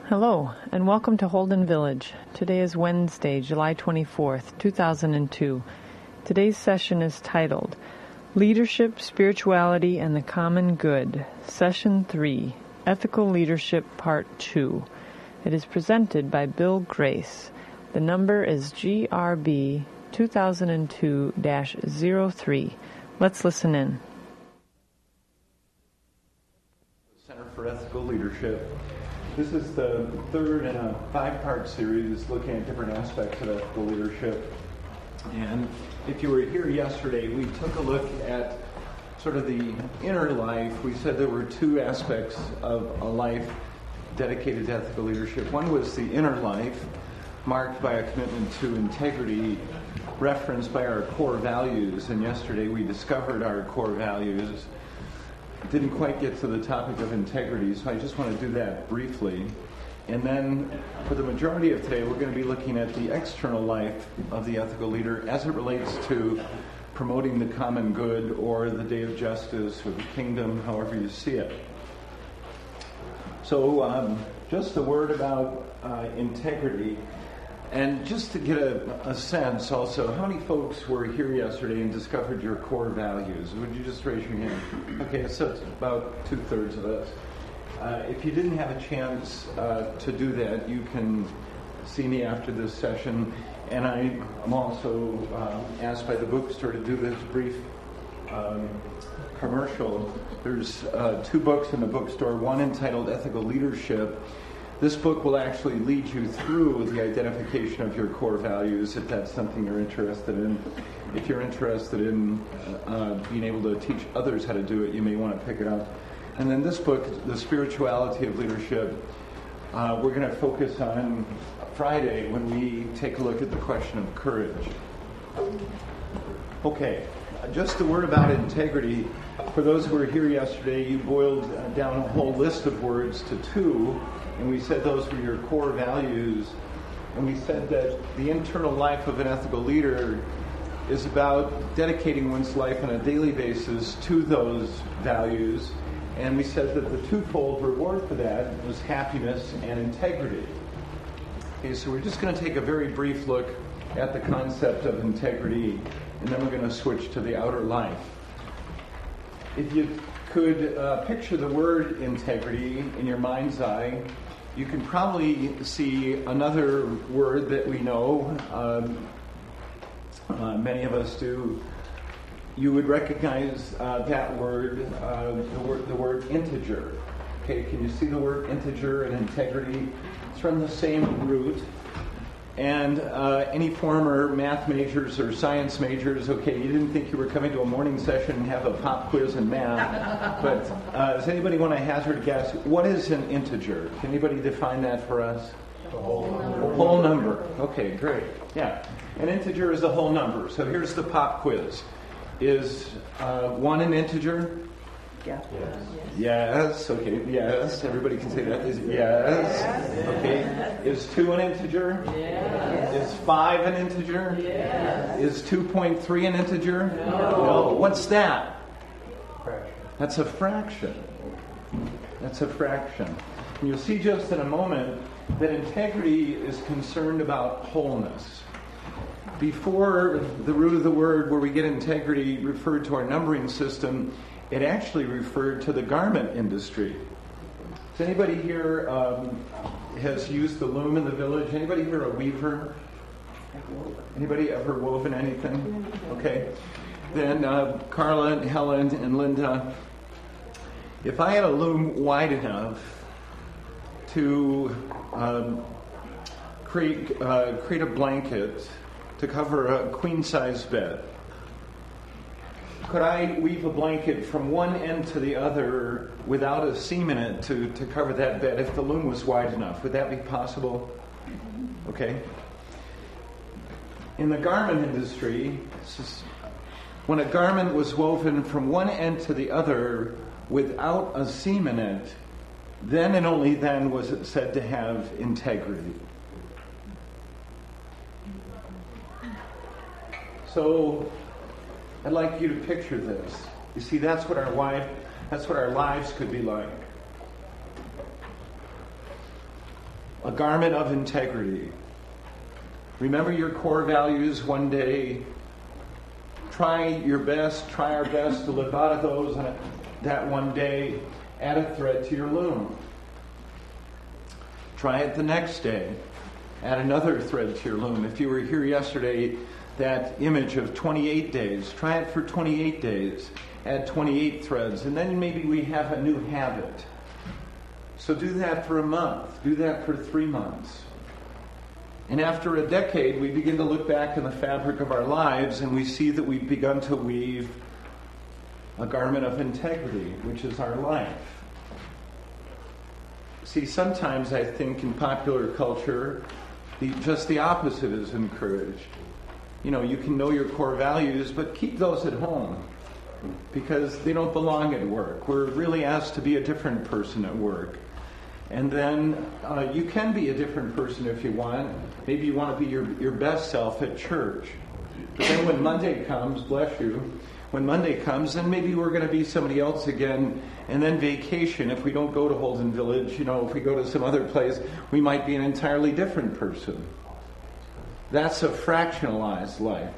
Hello, and welcome to Holden Village. Today is Wednesday, July 24th, 2002. Today's session is titled, Leadership, Spirituality, and the Common Good, Session 3, Ethical Leadership, Part 2. It is presented by Bill Grace. The number is GRB 2002-03. Let's listen in. Center for Ethical Leadership. This is the third in a five-part series looking at different aspects of ethical leadership. And if you were here yesterday, we took a look at sort of the inner life. We said there were two aspects of a life dedicated to ethical leadership. One was the inner life, marked by a commitment to integrity, referenced by our core values. And yesterday we discovered our core values. Didn't quite get to the topic of integrity, so I just want to do that briefly. And then for the majority of today, we're going to be looking at the external life of the ethical leader as it relates to promoting the common good or the day of justice or the kingdom, however you see it. So just a word about integrity. And just to get a sense also, how many folks were here yesterday and discovered your core values? Would you just raise your hand? Okay, so it's about 2/3 of us. If you didn't have a chance to do that, you can see me after this session. And I'm also asked by the bookstore to do this brief commercial. There's two books in the bookstore, one entitled Ethical Leadership. This book will actually lead you through the identification of your core values, if that's something you're interested in. If you're interested in being able to teach others how to do it, you may want to pick it up. And then this book, The Spirituality of Leadership, we're going to focus on Friday when we take a look at the question of courage. Okay, just a word about integrity. For those who were here yesterday, you boiled down a whole list of words to two. And we said those were your core values. And we said that the internal life of an ethical leader is about dedicating one's life on a daily basis to those values. And we said that the twofold reward for that was happiness and integrity. Okay, so we're just going to take a very brief look at the concept of integrity, and then we're going to switch to the outer life. If you could picture the word integrity in your mind's eye, you can probably see another word that we know, many of us do. You would recognize that word, the word integer. Okay, can you see the word integer and integrity? It's from the same root. And any former math majors or science majors, okay, you didn't think you were coming to a morning session and have a pop quiz in math, but does anybody want to hazard a guess? What is an integer? Can anybody define that for us? A whole number. A whole number. Okay, great. Yeah. An integer is a whole number. So here's the pop quiz. Is 1 an integer? Yeah. Yes. Okay. Yes. Everybody can say that. Is yes. Okay. Is 2 an integer? Yes. Is 5 an integer? Yes. Is 2.3 an integer? No. What's that? Fraction. That's a fraction. That's a fraction. And you'll see just in a moment that integrity is concerned about wholeness. Before the root of the word where we get integrity referred to our numbering system, it actually referred to the garment industry. Does anybody here has used the loom in the village? Anybody here a weaver? Anybody ever woven anything? Okay. Then Carla and Helen and Linda, if I had a loom wide enough to create a blanket to cover a queen-size bed, could I weave a blanket from one end to the other without a seam in it to cover that bed if the loom was wide enough? Would that be possible? Okay. In the garment industry, when a garment was woven from one end to the other without a seam in it, then and only then was it said to have integrity. So I'd like you to picture this. You see, that's what our lives could be like. a garment of integrity. Remember your core values one day. Try our best to live out of those on that one day. Add a thread to your loom. Try it the next day. Add another thread to your loom. If you were here yesterday, that image of 28 days, try it for 28 days. Add 28 threads, and then maybe we have a new habit. So do that for a month. Do that for 3 months. And after a decade, we begin to look back in the fabric of our lives, and we see that we've begun to weave a garment of integrity, which is our life. See, sometimes I think in popular culture, just the opposite is encouraged. You know, you can know your core values, but keep those at home because they don't belong at work. We're really asked to be a different person at work. And then you can be a different person if you want. Maybe you want to be your best self at church. But then when Monday comes, bless you, when Monday comes, then maybe we're going to be somebody else again. And then vacation, if we don't go to Holden Village, you know, if we go to some other place, we might be an entirely different person. That's a fractionalized life.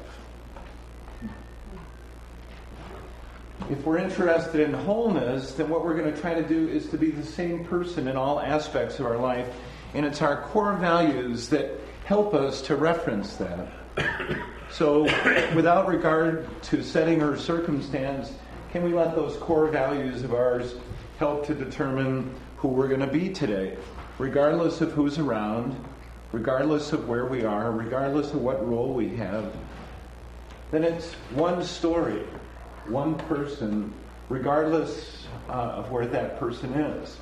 If we're interested in wholeness, then what we're going to try to do is to be the same person in all aspects of our life. And it's our core values that help us to reference that. So, without regard to setting or circumstance, can we let those core values of ours help to determine who we're going to be today? Regardless of who's around, regardless of where we are, regardless of what role we have, then it's one story, one person, regardless of where that person is.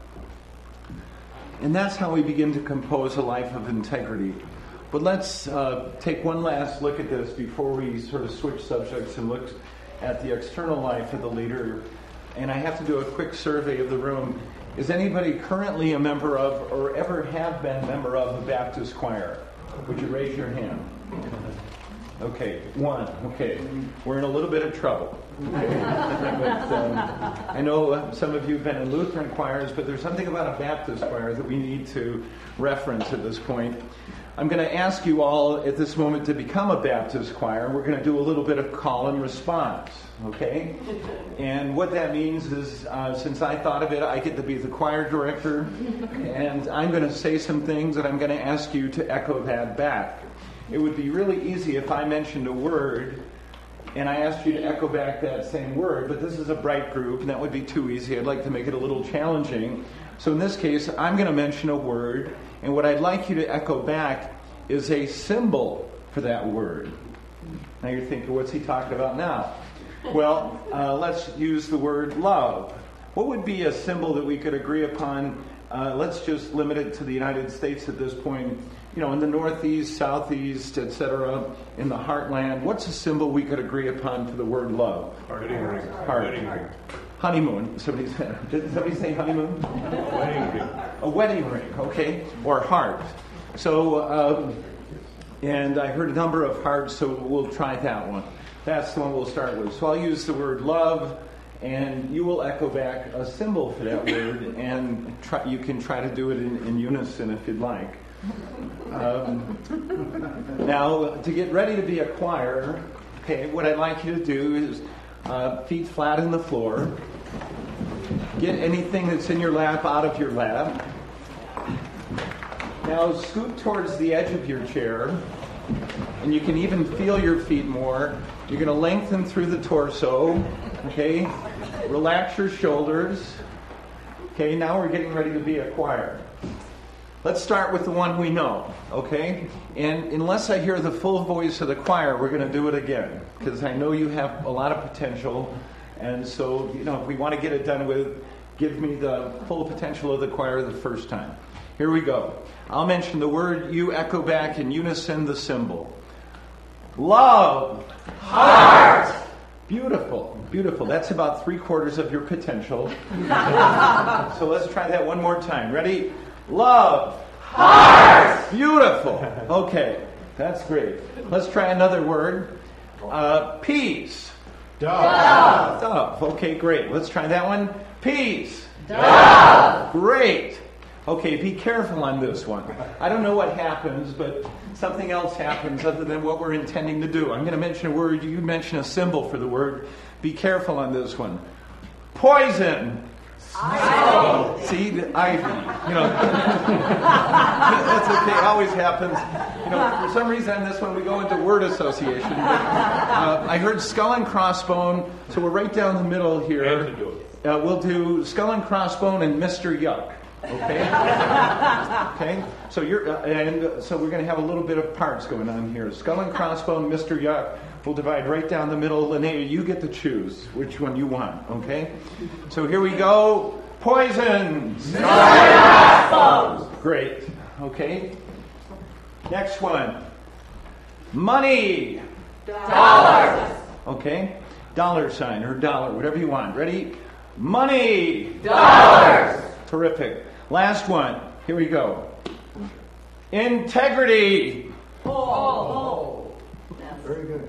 And that's how we begin to compose a life of integrity. But let's take one last look at this before we sort of switch subjects and look at the external life of the leader. And I have to do a quick survey of the room. Is anybody currently a member of or ever have been a member of a Baptist choir? Would you raise your hand? Okay, one. Okay, we're in a little bit of trouble. But, I know some of you have been in Lutheran choirs, but there's something about a Baptist choir that we need to reference at this point. I'm going to ask you all at this moment to become a Baptist choir. We're going to do a little bit of call and response, okay? And what that means is, since I thought of it, I get to be the choir director, and I'm going to say some things, and I'm going to ask you to echo that back. It would be really easy if I mentioned a word, and I asked you to echo back that same word, but this is a bright group, and that would be too easy. I'd like to make it a little challenging. So in this case, I'm going to mention a word, and what I'd like you to echo back is a symbol for that word. Now you're thinking, what's he talking about now? Well, let's use the word love. What would be a symbol that we could agree upon? Let's just limit it to the United States at this point. You know, in the Northeast, Southeast, etc., in the heartland, what's a symbol we could agree upon for the word love? Wedding ring. Heart. Honeymoon. Did somebody say honeymoon? Wedding ring. A wedding ring, okay. Or heart. So, and I heard a number of hearts, so we'll try that one. That's the one we'll start with. So I'll use the word love, and you will echo back a symbol for that word, and you can try to do it in unison if you'd like. Now, to get ready to be a choir, okay, what I'd like you to do is feet flat in the floor. Get anything that's in your lap out of your lap. Now scoot towards the edge of your chair, and you can even feel your feet more. You're going to lengthen through the torso, okay? Relax your shoulders. Okay, now we're getting ready to be a choir. Let's start with the one we know, okay? And unless I hear the full voice of the choir, we're going to do it again, because I know you have a lot of potential, and so, you know, if we want to get it done with, give me the full potential of the choir the first time. Here we go. I'll mention the word, you echo back in unison the symbol. Love. Heart. Beautiful, beautiful. That's about 3/4 of your potential. So let's try that one more time. Ready? Love. Heart. Beautiful. Okay, that's great. Let's try another word. Peace. Dove. Dove. Okay, great. Let's try that one. Peace. Dove. Great. Okay, be careful on this one. I don't know what happens, but something else happens other than what we're intending to do. I'm going to mention a word. You mention a symbol for the word. Be careful on this one. Poison. Ivy. See, the ivy. That's okay. It always happens. For some reason on this one we go into word association. But, I heard skull and crossbone, so we're right down the middle here. We'll do skull and crossbone and Mr. Yuck. Okay. Okay. So so we're going to have a little bit of parts going on here. Skull and crossbone, Mr. Yuck. We'll divide right down the middle. Linnea, you get to choose which one you want. Okay. So here we go. Poison. Great. Okay. Next one. Money. Dollars. Okay. Dollar sign or dollar, whatever you want. Ready? Money. Dollars. Terrific. Last one. Here we go. Integrity. Oh. Very good.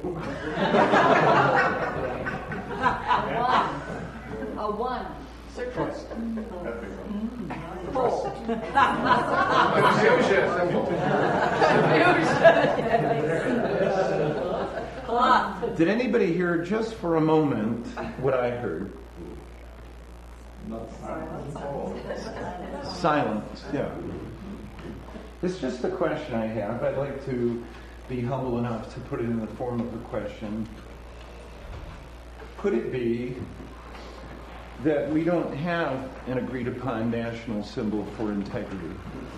A one. Circus. Did anybody hear just for a moment what I heard? Silence. Yeah. It's just a question I have. I'd like to be humble enough to put it in the form of a question. Could it be that we don't have an agreed upon national symbol for integrity?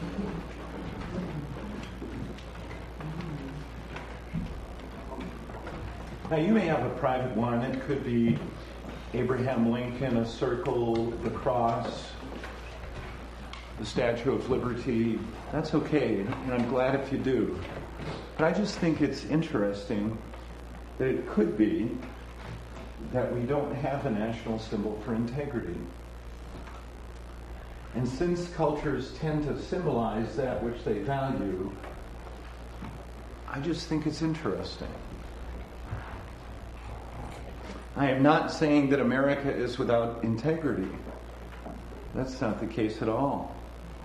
Now, you may have a private one. It could be Abraham Lincoln, a circle, the cross, the Statue of Liberty. That's okay, and I'm glad if you do. But I just think it's interesting that it could be that we don't have a national symbol for integrity. And since cultures tend to symbolize that which they value, I just think it's interesting. I am not saying that America is without integrity. That's not the case at all.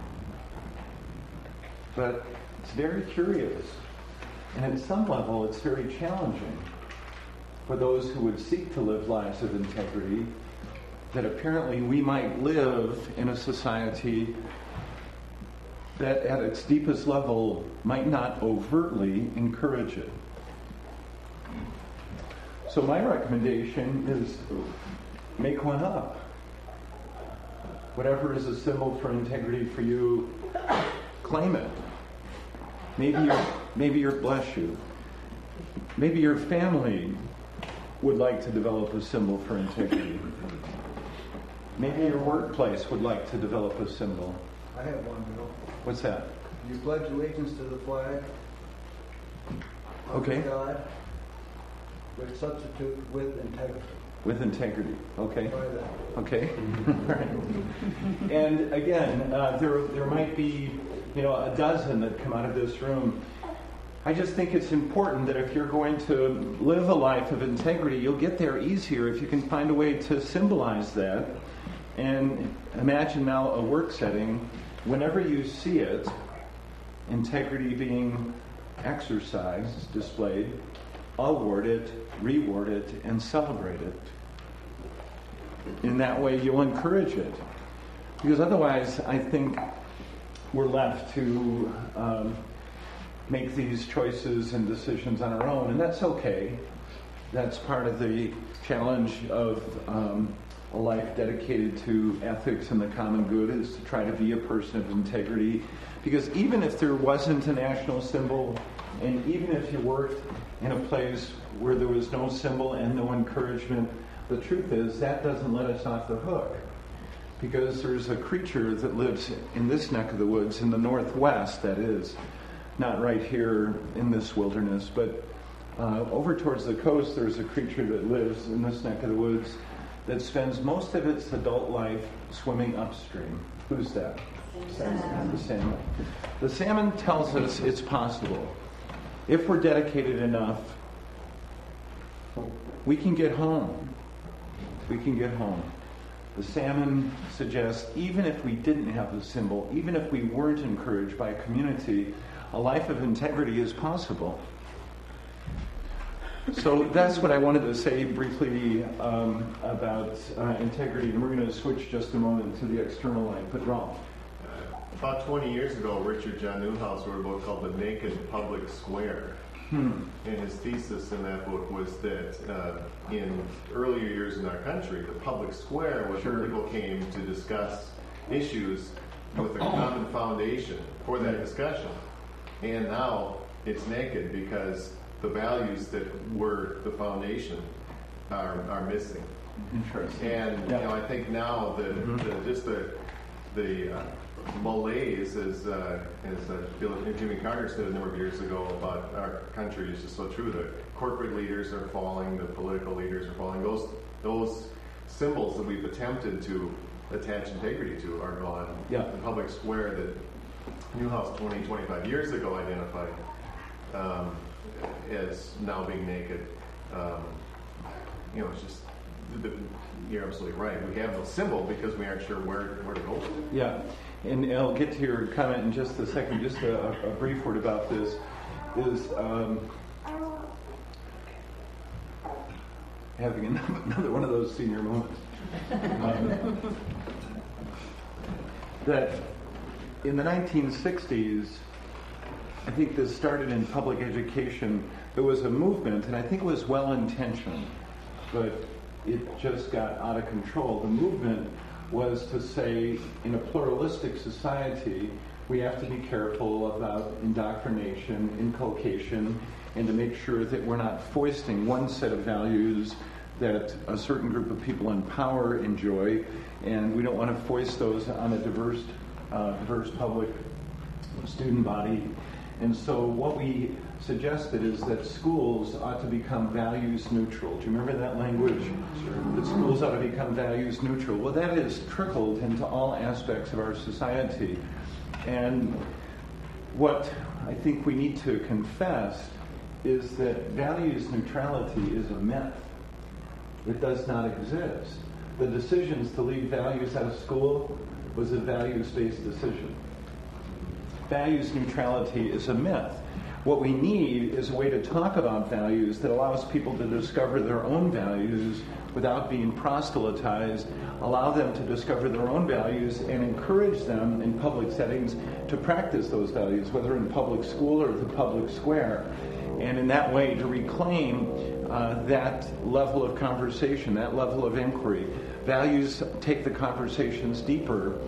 But it's very curious. And at some level, it's very challenging for those who would seek to live lives of integrity, that apparently we might live in a society that at its deepest level might not overtly encourage it. So my recommendation is make one up. Whatever is a symbol for integrity for you, claim it. Maybe your bless you. Maybe your family would like to develop a symbol for integrity. Maybe your workplace would like to develop a symbol. I have one, Bill. What's that? You pledge allegiance to the flag. Okay. Of God, with substitute with integrity. With integrity. Okay. Try that. Okay. Right. And again, there might be, a dozen that come out of this room. I just think it's important that if you're going to live a life of integrity, you'll get there easier if you can find a way to symbolize that. And imagine now a work setting, whenever you see it, integrity being exercised, displayed, award it, reward it, and celebrate it. In that way, you'll encourage it. Because otherwise, I think we're left to make these choices and decisions on our own, and that's okay. That's part of the challenge of a life dedicated to ethics and the common good, is to try to be a person of integrity. Because even if there wasn't a national symbol, and even if you worked in a place where there was no symbol and no encouragement, the truth is that doesn't let us off the hook. Because there's a creature that lives in this neck of the woods, in the Northwest, that is, not right here in this wilderness, but over towards the coast, there's a creature that lives in this neck of the woods that spends most of its adult life swimming upstream. Who's that? Salmon. The salmon. The salmon tells us it's possible. If we're dedicated enough, we can get home. We can get home. The salmon suggests even if we didn't have the symbol, even if we weren't encouraged by a community, a life of integrity is possible. So that's what I wanted to say briefly about integrity, and we're going to switch just a moment to the external life. But Rolf. About 20 years ago, Richard John Neuhaus wrote a book called The Naked Public Square. And his thesis in that book was that in earlier years in our country, the public square was where people came to discuss issues with a common foundation for that discussion. And now it's naked because the values that were the foundation are missing. Interesting. And I think now the malaise, as Jimmy Carter said a number of years ago about our country, is just so true. The corporate leaders are falling, the political leaders are falling. Those symbols that we've attempted to attach integrity to are gone. Yeah. The public square that Neuhaus 25 years ago identified as now being naked. It's just, you're absolutely right. We have no symbol because we aren't sure where to go with it. Yeah, and I'll get to your comment in just a second. Just a brief word about this is having another one of those senior moments. That in the 1960s, I think this started in public education. There was a movement, and I think it was well-intentioned, but it just got out of control. The movement was to say, in a pluralistic society, we have to be careful about indoctrination, inculcation, and to make sure that we're not foisting one set of values that a certain group of people in power enjoy, and we don't want to foist those on a diverse public student body. And so what we suggested is that schools ought to become values neutral. Do you remember that language? Sure. That schools ought to become values neutral. Well, that has trickled into all aspects of our society. And what I think we need to confess is that values neutrality is a myth. It does not exist. The decisions to leave values out of school was a values-based decision. Values neutrality is a myth. What we need is a way to talk about values that allows people to discover their own values without being proselytized, allow them to discover their own values, and encourage them in public settings to practice those values, whether in public school or the public square. And in that way, to reclaim that level of conversation, that level of inquiry. Values take the conversations deeper,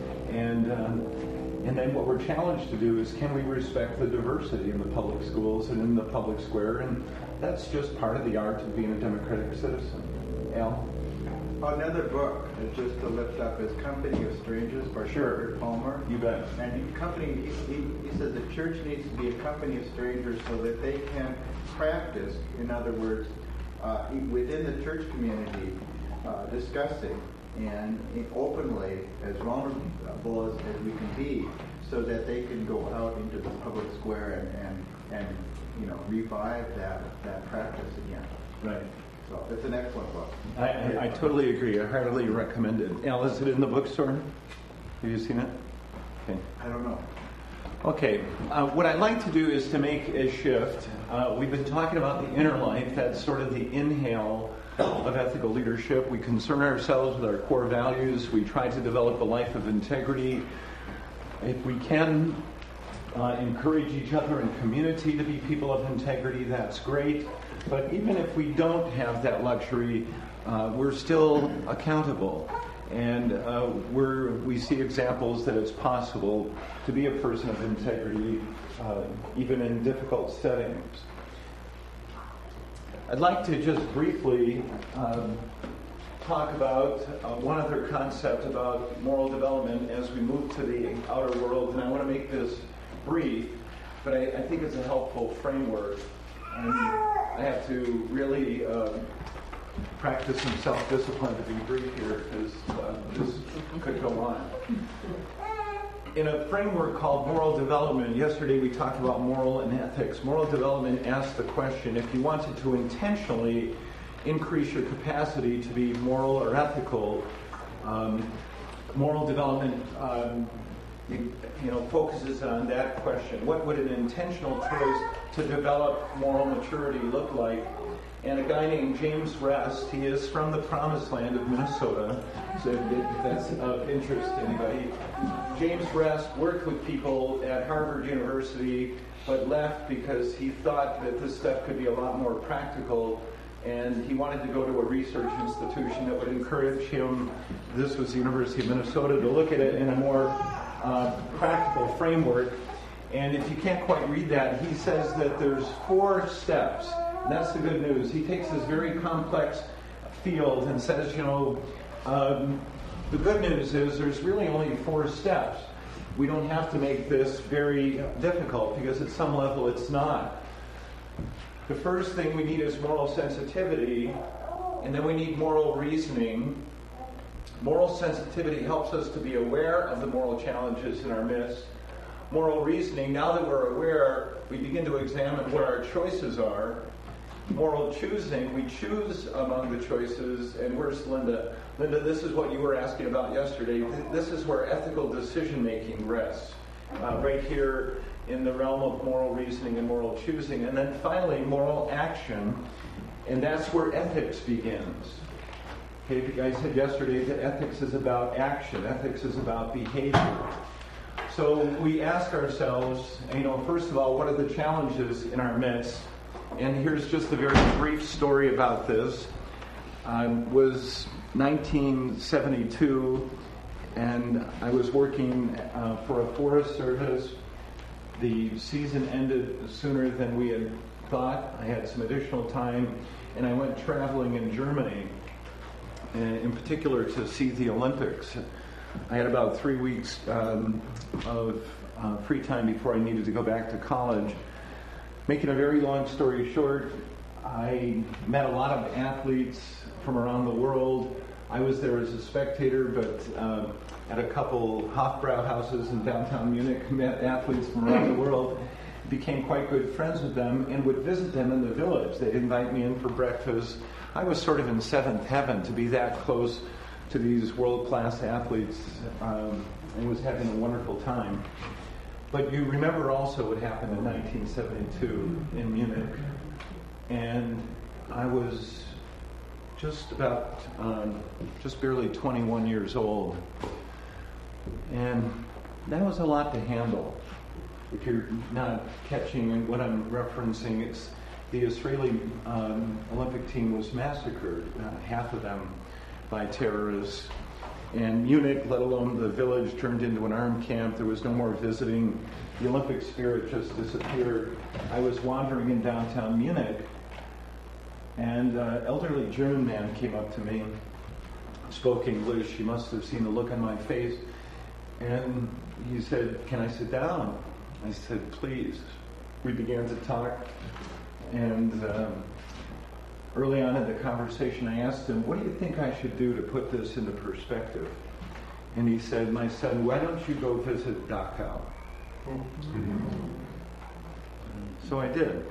and then what we're challenged to do is, can we respect the diversity in the public schools and in the public square? And that's just part of the art of being a democratic citizen. Al? Another book is just to lift up is Company of Strangers by Parker Palmer. You bet. And he says the church needs to be a company of strangers so that they can practice, in other words, within the church community, discussing and openly, as vulnerable as we can be, so that they can go out into the public square and revive that practice again. Right. So it's an excellent book. I totally agree. I heartily recommend it. Al, is it in the bookstore? Have you seen it? Okay. I don't know. Okay. What I'd like to do is to make a shift. We've been talking about the inner life. That's sort of the inhale of ethical leadership. We concern ourselves with our core values. We try to develop a life of integrity. If we can encourage each other in community to be people of integrity, that's great. But even if we don't have that luxury, we're still accountable. And we see examples that it's possible to be a person of integrity, even in difficult settings. I'd like to just briefly talk about one other concept about moral development as we move to the outer world. And I want to make this brief, but I think it's a helpful framework. And I have to really practice some self-discipline to be brief here, because this could go on. In a framework called moral development, yesterday we talked about moral and ethics. Moral development asks the question, if you wanted to intentionally increase your capacity to be moral or ethical, Moral development, focuses on that question. What would an intentional choice to develop moral maturity look like? And a guy named James Rest, he is from the promised land of Minnesota, so if that's of interest to anybody. James Rest worked with people at Harvard University, but left because he thought that this stuff could be a lot more practical, and he wanted to go to a research institution that would encourage him, this was the University of Minnesota, to look at it in a more practical framework. And if you can't quite read that, he says that there's 4 steps. And that's the good news. He takes this very complex field and says, the good news is there's really only 4 steps. We don't have to make this very difficult because at some level it's not. The first thing we need is moral sensitivity, and then we need moral reasoning. Moral sensitivity helps us to be aware of the moral challenges in our midst. Moral reasoning, now that we're aware, we begin to examine what our choices are. Moral choosing, we choose among the choices. And where's Linda? Linda, this is what you were asking about yesterday. This is where ethical decision-making rests. Right here in the realm of moral reasoning and moral choosing. And then finally, moral action. And that's where ethics begins. Okay, I said yesterday that ethics is about action. Ethics is about behavior. So we ask ourselves, first of all, what are the challenges in our midst? And here's just a very brief story about this. It was 1972, and I was working for a Forest Service. The season ended sooner than we had thought. I had some additional time, and I went traveling in Germany, in particular to see the Olympics. I had about 3 weeks of free time before I needed to go back to college. Making a very long story short, I met a lot of athletes from around the world. I was there as a spectator, but at a couple Hofbrauhauses in downtown Munich, met athletes from around the world, became quite good friends with them, and would visit them in the village. They'd invite me in for breakfast. I was sort of in seventh heaven to be that close to these world-class athletes, and was having a wonderful time. But you remember also what happened in 1972 in Munich, and I was just barely 21 years old, and that was a lot to handle. If you're not catching what I'm referencing, it's the Israeli Olympic team was massacred, half of them by terrorists. And Munich, let alone the village, turned into an armed camp. There was no more visiting. The Olympic spirit just disappeared. I was wandering in downtown Munich, and an elderly German man came up to me, spoke English. He must have seen the look on my face. And he said, "Can I sit down?" I said, "Please." We began to talk, and early on in the conversation, I asked him, "What do you think I should do to put this into perspective?" And he said, "My son, why don't you go visit Dachau?" So I did.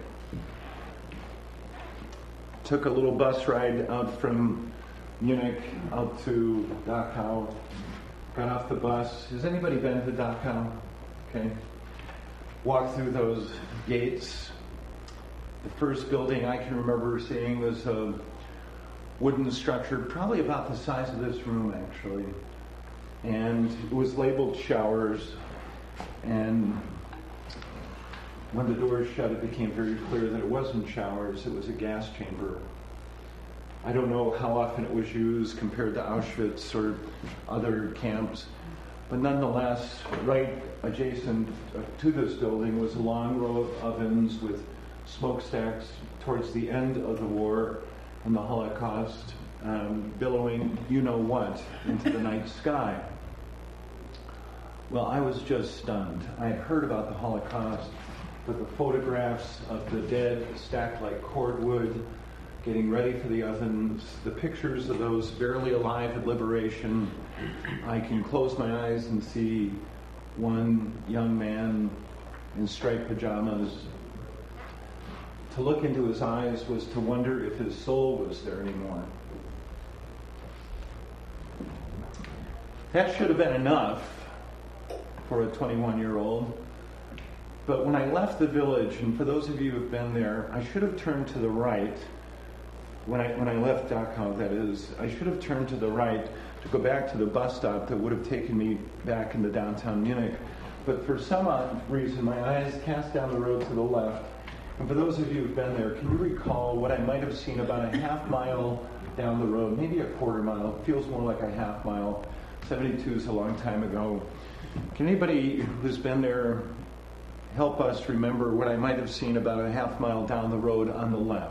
Took a little bus ride out from Munich out to Dachau. Got off the bus. Has anybody been to Dachau? Okay. Walked through those gates. The first building I can remember seeing was a wooden structure, probably about the size of this room, actually. And it was labeled showers. And when the doors shut, it became very clear that it wasn't showers, it was a gas chamber. I don't know how often it was used compared to Auschwitz or other camps, but nonetheless, right adjacent to this building was a long row of ovens with smokestacks towards the end of the war and the Holocaust, billowing you-know-what into the night sky. Well, I was just stunned. I had heard about the Holocaust, but the photographs of the dead stacked like cordwood, getting ready for the ovens, the pictures of those barely alive at liberation, I can close my eyes and see one young man in striped pajamas. To look into his eyes was to wonder if his soul was there anymore. That should have been enough for a 21-year-old. But when I left the village, and for those of you who've been there, I should have turned to the right. When I left Dachau, that is, I should have turned to the right to go back to the bus stop that would have taken me back into downtown Munich. But for some odd reason, my eyes cast down the road to the left. And for those of you who've been there, can you recall what I might have seen about a half mile down the road, maybe a quarter mile? It feels more like a half mile. 72 is a long time ago. Can anybody who's been there help us remember what I might have seen about a half mile down the road on the left?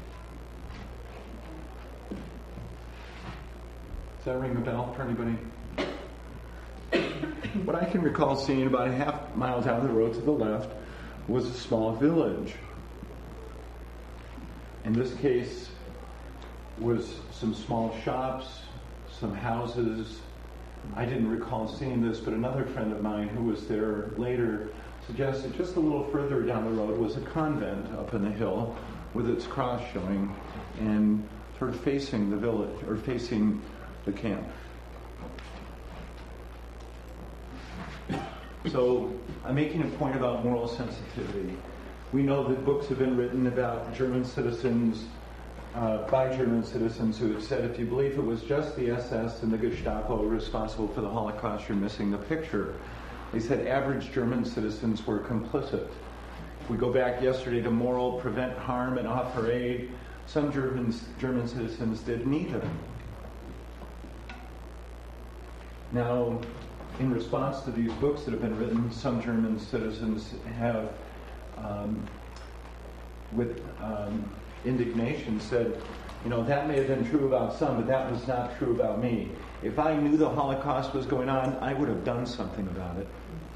Does that ring a bell for anybody? What I can recall seeing about a half mile down the road to the left was a small village. In this case, was some small shops, some houses. I didn't recall seeing this, but another friend of mine who was there later suggested just a little further down the road was a convent up in the hill with its cross showing and sort of facing the village, or facing the camp. So I'm making a point about moral sensitivity. We know that books have been written about German citizens, by German citizens who have said, if you believe it was just the SS and the Gestapo responsible for the Holocaust, you're missing the picture. They said average German citizens were complicit. If we go back yesterday to moral, prevent harm, and offer aid, some German citizens did neither. Now, in response to these books that have been written, some German citizens have, with indignation, said, that may have been true about some, but that was not true about me. If I knew the Holocaust was going on, I would have done something about it.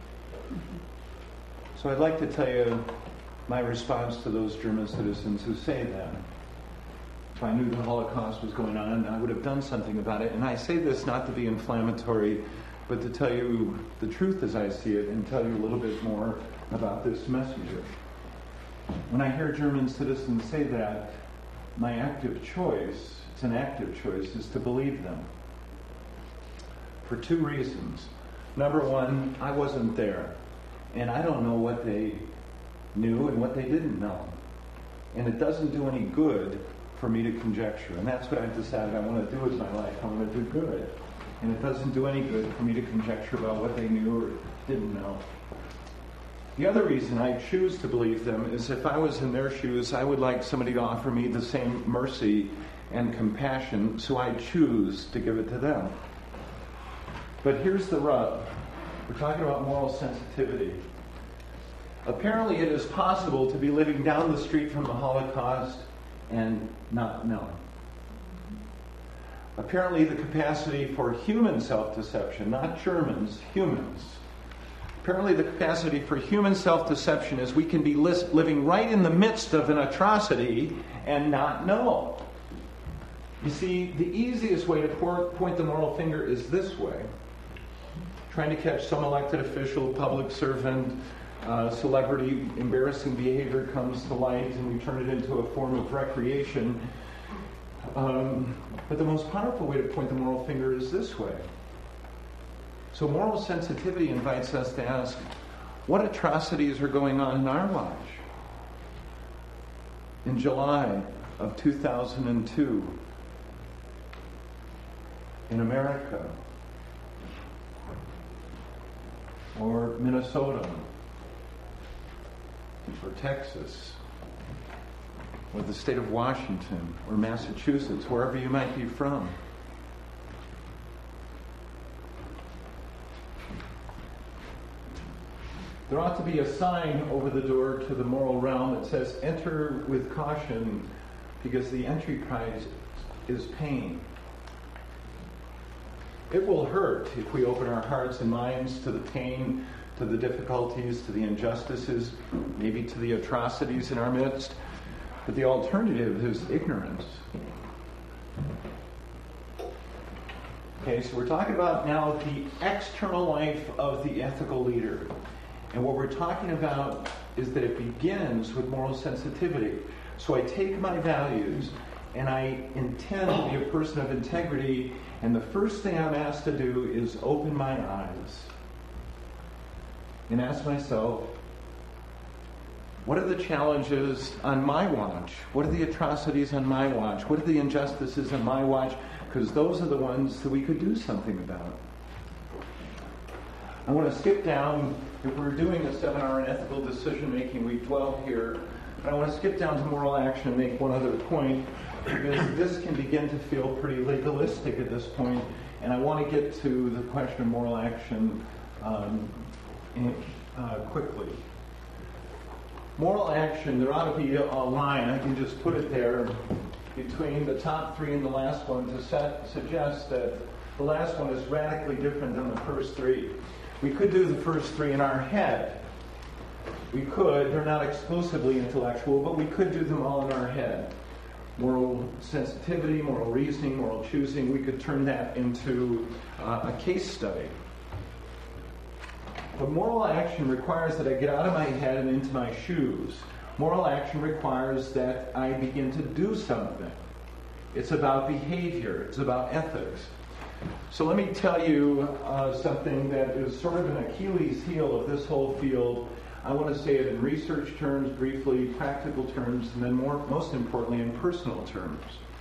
So I'd like to tell you my response to those German citizens who say that. If I knew the Holocaust was going on, I would have done something about it. And I say this not to be inflammatory, but to tell you the truth as I see it and tell you a little bit more about this messenger. When I hear German citizens say that, my active choice, it's an active choice, is to believe them. For two reasons. Number one, I wasn't there. And I don't know what they knew and what they didn't know. And it doesn't do any good for me to conjecture. And that's what I've decided I want to do with my life. I want to do good. And it doesn't do any good for me to conjecture about what they knew or didn't know. The other reason I choose to believe them is if I was in their shoes, I would like somebody to offer me the same mercy and compassion, so I choose to give it to them. But here's the rub. We're talking about moral sensitivity. Apparently it is possible to be living down the street from the Holocaust and not know. Apparently the capacity for human self-deception, not Germans, humans. Apparently the capacity for human self-deception is we can be living right in the midst of an atrocity and not know. You see, the easiest way to point the moral finger is this way. Trying to catch some elected official, public servant, celebrity, embarrassing behavior comes to light and we turn it into a form of recreation. But the most powerful way to point the moral finger is this way. So moral sensitivity invites us to ask, what atrocities are going on in our watch? In July of 2002, in America, or Minnesota, or Texas, or the state of Washington, or Massachusetts, wherever you might be from. There ought to be a sign over the door to the moral realm that says, enter with caution, because the entry price is pain. It will hurt if we open our hearts and minds to the pain, to the difficulties, to the injustices, maybe to the atrocities in our midst. But the alternative is ignorance. Okay, so we're talking about now the external life of the ethical leader. And what we're talking about is that it begins with moral sensitivity. So I take my values and I intend to be a person of integrity, and the first thing I'm asked to do is open my eyes and ask myself, what are the challenges on my watch? What are the atrocities on my watch? What are the injustices on my watch? Because those are the ones that we could do something about. I want to skip down, if we're doing a seminar on ethical decision-making, we dwell here, but I want to skip down to moral action and make one other point, because this can begin to feel pretty legalistic at this point, and I want to get to the question of moral action quickly. Moral action, there ought to be a line, I can just put it there, between the top three and the last one to suggest that the last one is radically different than the first three. We could do the first three in our head. We could, they're not exclusively intellectual, but we could do them all in our head. Moral sensitivity, moral reasoning, moral choosing, we could turn that into a case study. But moral action requires that I get out of my head and into my shoes. Moral action requires that I begin to do something. It's about behavior. It's about ethics. So let me tell you something that is sort of an Achilles heel of this whole field. I want to say it in research terms, briefly, practical terms, and then most importantly in personal terms.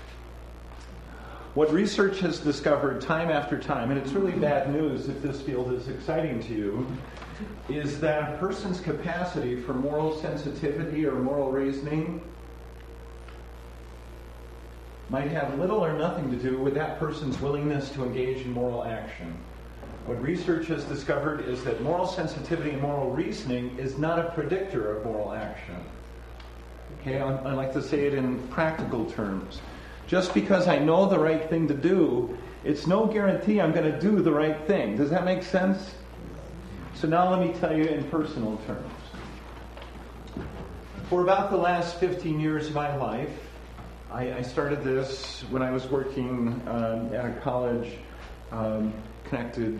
What research has discovered time after time, and it's really bad news if this field is exciting to you, is that a person's capacity for moral sensitivity or moral reasoning might have little or nothing to do with that person's willingness to engage in moral action. What research has discovered is that moral sensitivity and moral reasoning is not a predictor of moral action. Okay, I like to say it in practical terms. Just because I know the right thing to do, it's no guarantee I'm going to do the right thing. Does that make sense? So now let me tell you in personal terms. For about the last 15 years of my life, I started this when I was working at a college connected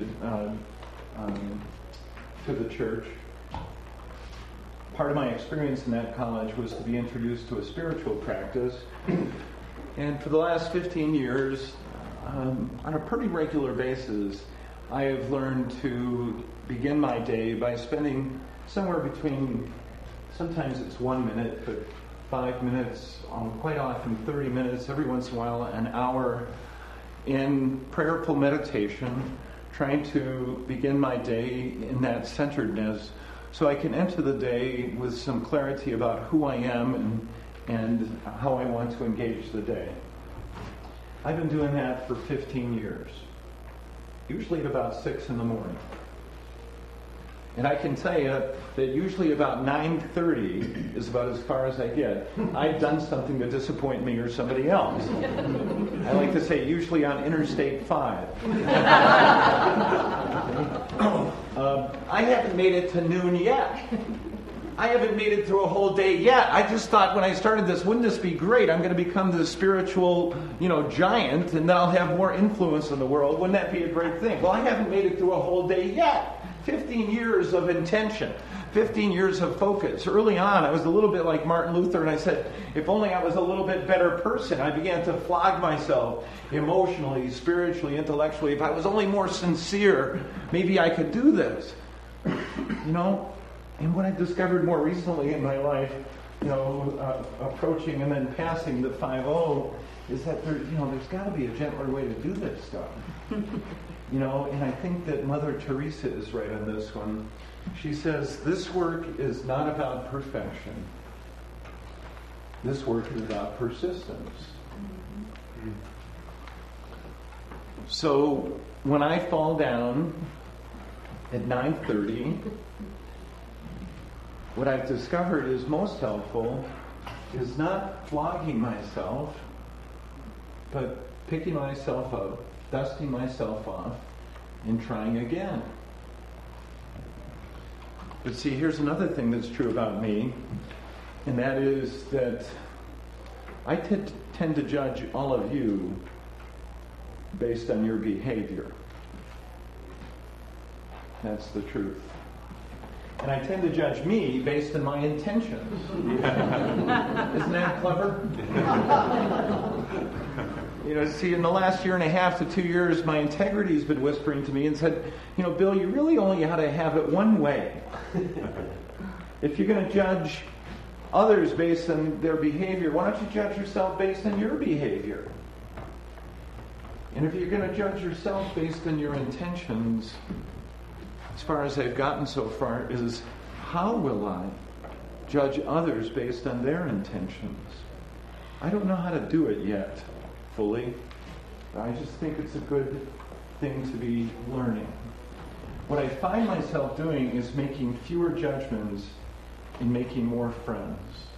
to the church. Part of my experience in that college was to be introduced to a spiritual practice. And for the last 15 years, on a pretty regular basis, I have learned to begin my day by spending somewhere between, sometimes it's 1 minute, but 5 minutes, quite often 30 minutes, every once in a while an hour, in prayerful meditation, trying to begin my day in that centeredness so I can enter the day with some clarity about who I am and how I want to engage the day. I've been doing that for 15 years, usually at about 6 in the morning. And I can tell you that usually about 9:30 is about as far as I get. I've done something to disappoint me or somebody else. I like to say usually on Interstate 5. I haven't made it to noon yet. I haven't made it through a whole day yet. I just thought when I started this, wouldn't this be great? I'm going to become this spiritual, giant, and then I'll have more influence in the world. Wouldn't that be a great thing? Well, I haven't made it through a whole day yet. 15 years of intention, 15 years of focus. Early on, I was a little bit like Martin Luther, and I said, if only I was a little bit better person. I began to flog myself emotionally, spiritually, intellectually. If I was only more sincere, maybe I could do this. And what I've discovered more recently in my life, approaching and then passing the 5-0, is that there's got to be a gentler way to do this stuff. And I think that Mother Teresa is right on this one. She says, this work is not about perfection. This work is about persistence. So when I fall down at 9:30, what I've discovered is most helpful is not flogging myself, but picking myself up, dusting myself off, and trying again. But see, here's another thing that's true about me, and that is that I tend to judge all of you based on your behavior. That's the truth. And I tend to judge me based on my intentions. Isn't that clever? See, in the last year and a half to 2 years, my integrity's been whispering to me and said, Bill, you really only ought to have it one way. If you're going to judge others based on their behavior, why don't you judge yourself based on your behavior? And if you're going to judge yourself based on your intentions, as far as I've gotten so far, is how will I judge others based on their intentions? I don't know how to do it yet fully. I just think it's a good thing to be learning. What I find myself doing is making fewer judgments and making more friends.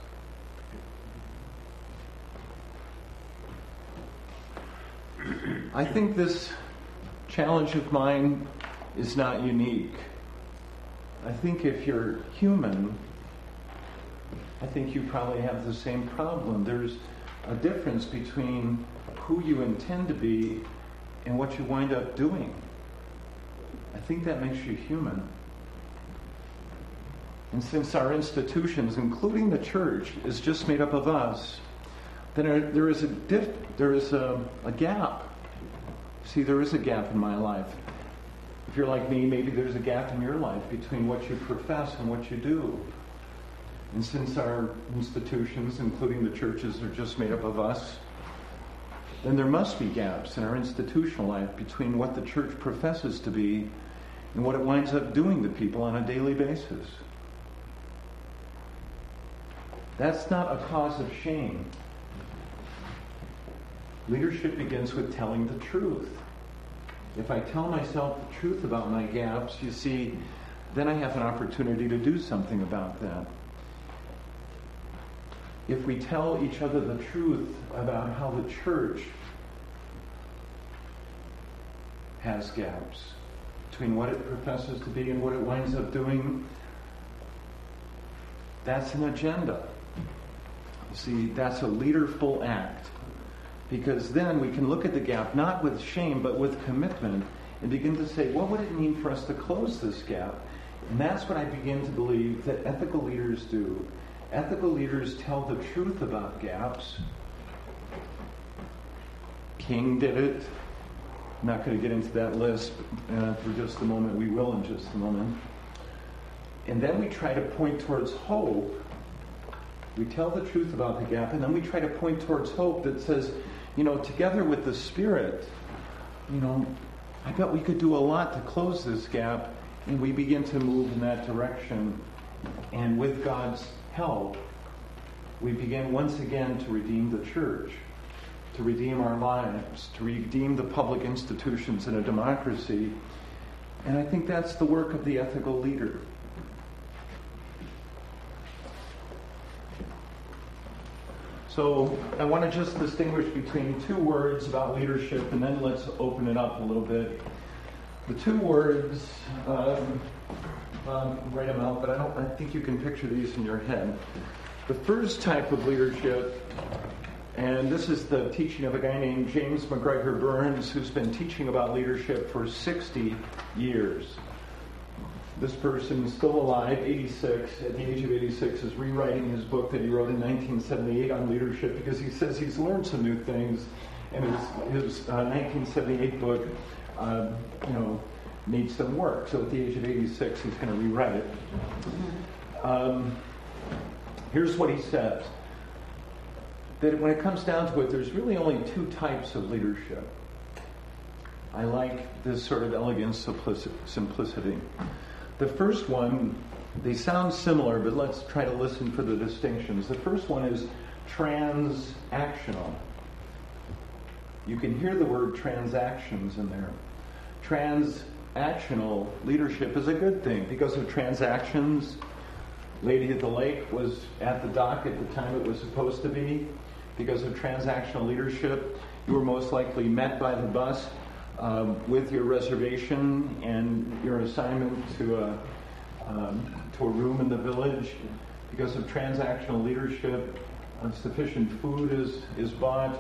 I think this challenge of mine is not unique. I think if you're human, I think you probably have the same problem. There's a difference between who you intend to be and what you wind up doing. I think that makes you human. And since our institutions, including the church, is just made up of us, then there is a gap. See, there is a gap in my life. If you're like me, maybe there's a gap in your life between what you profess and what you do. And since our institutions, including the churches, are just made up of us, then there must be gaps in our institutional life between what the church professes to be and what it winds up doing to people on a daily basis. That's not a cause of shame. Leadership begins with telling the truth. If I tell myself the truth about my gaps, you see, then I have an opportunity to do something about that. If we tell each other the truth about how the church has gaps between what it professes to be and what it winds up doing, that's an agenda. See, that's a leaderful act. Because then we can look at the gap not with shame but with commitment and begin to say, what would it mean for us to close this gap? And that's what I begin to believe that ethical leaders do. Ethical leaders tell the truth about gaps. King did it. I'm not going to get into that list for just a moment. We will in just a moment. And then we try to point towards hope. We tell the truth about the gap, and then we try to point towards hope that says, together with the Spirit, I bet we could do a lot to close this gap, and we begin to move in that direction. And with God's help, we begin once again to redeem the church, to redeem our lives, to redeem the public institutions in a democracy. And I think that's the work of the ethical leader. So I want to just distinguish between two words about leadership, and then let's open it up a little bit. The two words, write them out, but I think you can picture these in your head. The first type of leadership, and this is the teaching of a guy named James McGregor Burns, who's been teaching about leadership for 60 years. This person is still alive, 86, at the age of 86, is rewriting his book that he wrote in 1978 on leadership because he says he's learned some new things, and his 1978 book, needs some work. So at the age of 86, he's going to rewrite it. Here's what he says. That when it comes down to it, there's really only two types of leadership. I like this sort of elegant simplicity. The first one, they sound similar, but let's try to listen for the distinctions. The first one is transactional. You can hear the word transactions in there. Transactional leadership is a good thing. Because of transactions, Lady at the Lake was at the dock at the time it was supposed to be. Because of transactional leadership, you were most likely met by the bus with your reservation and your assignment to a room in the village. Because of transactional leadership, sufficient food is bought,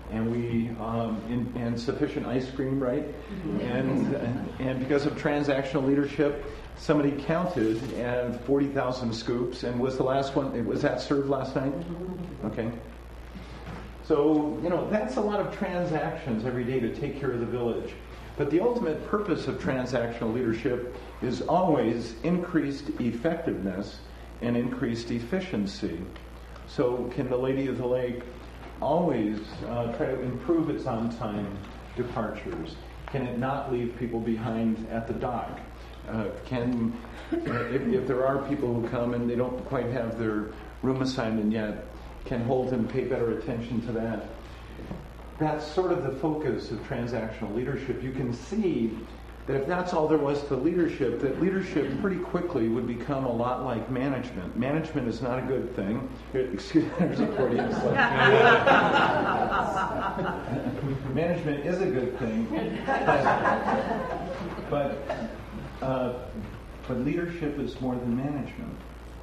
and sufficient ice cream, right? And because of transactional leadership, somebody counted and 40,000 scoops. And was the last one? Was that served last night? Okay. So, that's a lot of transactions every day to take care of the village. But the ultimate purpose of transactional leadership is always increased effectiveness and increased efficiency. So can the Lady of the Lake always try to improve its on-time departures? Can it not leave people behind at the dock? If there are people who come and they don't quite have their room assignment yet, can Holden pay better attention to that? That's sort of the focus of transactional leadership. You can see that if that's all there was to leadership, that leadership pretty quickly would become a lot like management. Management is not a good thing. Excuse me, there's a Freudian slip. Management is a good thing. But leadership is more than management.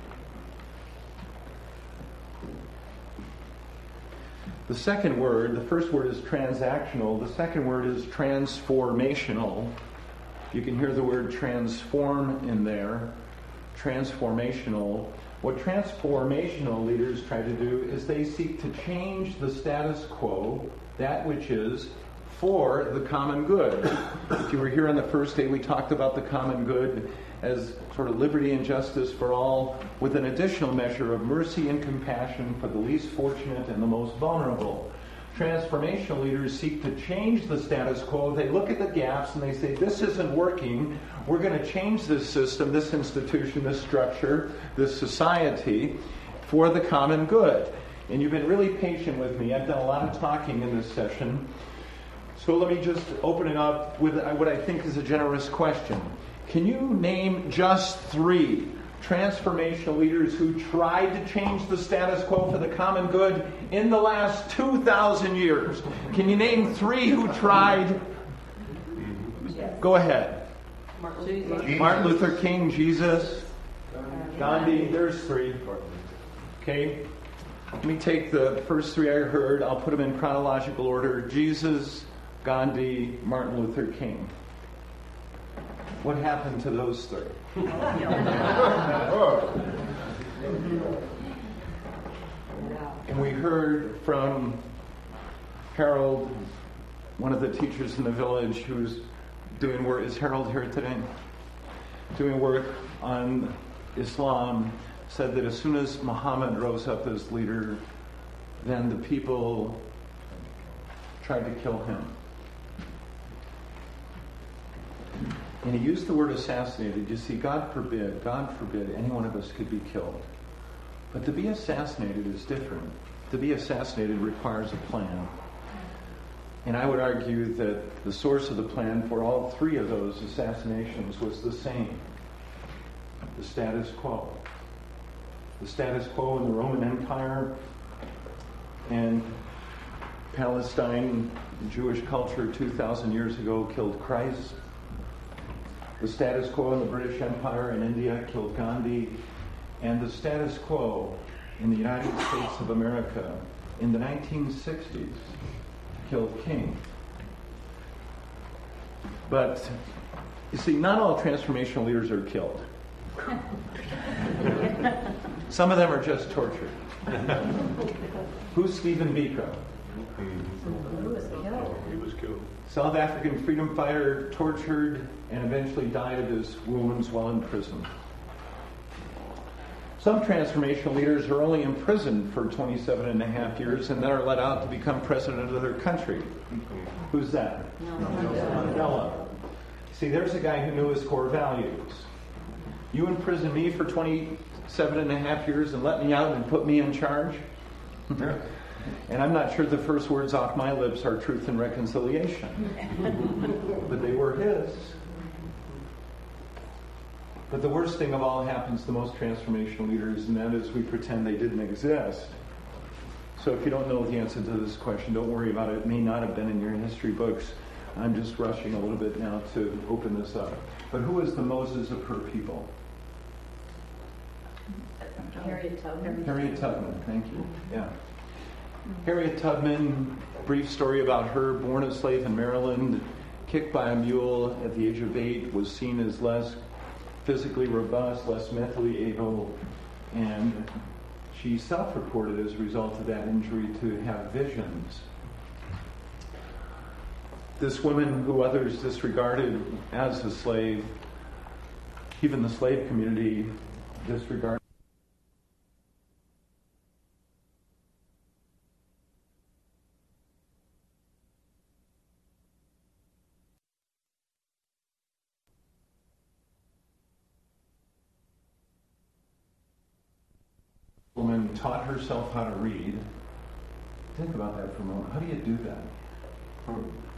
The second word, the first word is transactional. The second word is transformational. You can hear the word transform in there. Transformational. What transformational leaders try to do is they seek to change the status quo, that which is for the common good. If you were here on the first day, we talked about the common good as sort of liberty and justice for all, with an additional measure of mercy and compassion for the least fortunate and the most vulnerable. Transformational leaders seek to change the status quo. They look at the gaps and they say, this isn't working. We're going to change this system, this institution, this structure, this society for the common good. And you've been really patient with me. I've done a lot of talking in this session. So let me just open it up with what I think is a generous question. Can you name just 3 transformational leaders who tried to change the status quo for the common good in the last 2,000 years? Can you name 3 who tried? Go ahead. Martin Luther King, Jesus, Gandhi. There's 3. Okay. Let me take the first 3 I heard. I'll put them in chronological order. Jesus, Gandhi, Martin Luther King. What happened to those 3? And we heard from Harold, one of the teachers in the village who's doing work. Is Harold here today? Doing work on Islam, said that as soon as Muhammad rose up as leader, then the people tried to kill him. And he used the word assassinated. You see, God forbid any one of us could be killed. But to be assassinated is different. To be assassinated requires a plan. And I would argue that the source of the plan for all 3 of those assassinations was the same. The status quo. The status quo in the Roman Empire and Palestine, Jewish culture 2,000 years ago killed Christ. The status quo in the British Empire and India killed Gandhi. And the status quo in the United States of America in the 1960s killed King. But, you see, not all transformational leaders are killed. Some of them are just tortured. Who's Stephen Biko? He was killed. South African freedom fighter, tortured, and eventually died of his wounds while in prison. Some transformational leaders are only imprisoned for 27 and a half years and then are let out to become president of their country. Who's that? Mandela. See, there's a guy who knew his core values. You imprison me for 27 and a half years and let me out and put me in charge? And I'm not sure the first words off my lips are truth and reconciliation. But they were his. But the worst thing of all happens to most transformational leaders, and that is we pretend they didn't exist. So if you don't know the answer to this question, don't worry about it. It may not have been in your history books. I'm just rushing a little bit now to open this up. But who is the Moses of her people? Harriet Tubman. Harriet Tubman, thank you. Yeah. Harriet Tubman, brief story about her, born a slave in Maryland, kicked by a mule at the age of 8, was seen as less physically robust, less mentally able, and She self-reported as a result of that injury to have visions. This woman who others disregarded as a slave, even the slave community disregarded. Woman taught herself how to read. Think about that for a moment. How do you do that?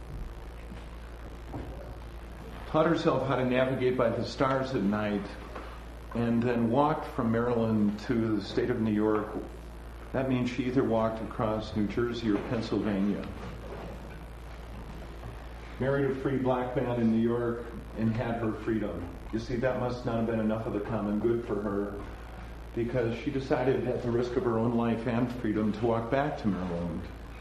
Taught herself how to navigate by the stars at night, and then walked from Maryland to the state of New York. That means she either walked across New Jersey or Pennsylvania. Married a free black man in New York and had her freedom. You see, that must not have been enough of the common good for her, because she decided at the risk of her own life and freedom to walk back to Maryland,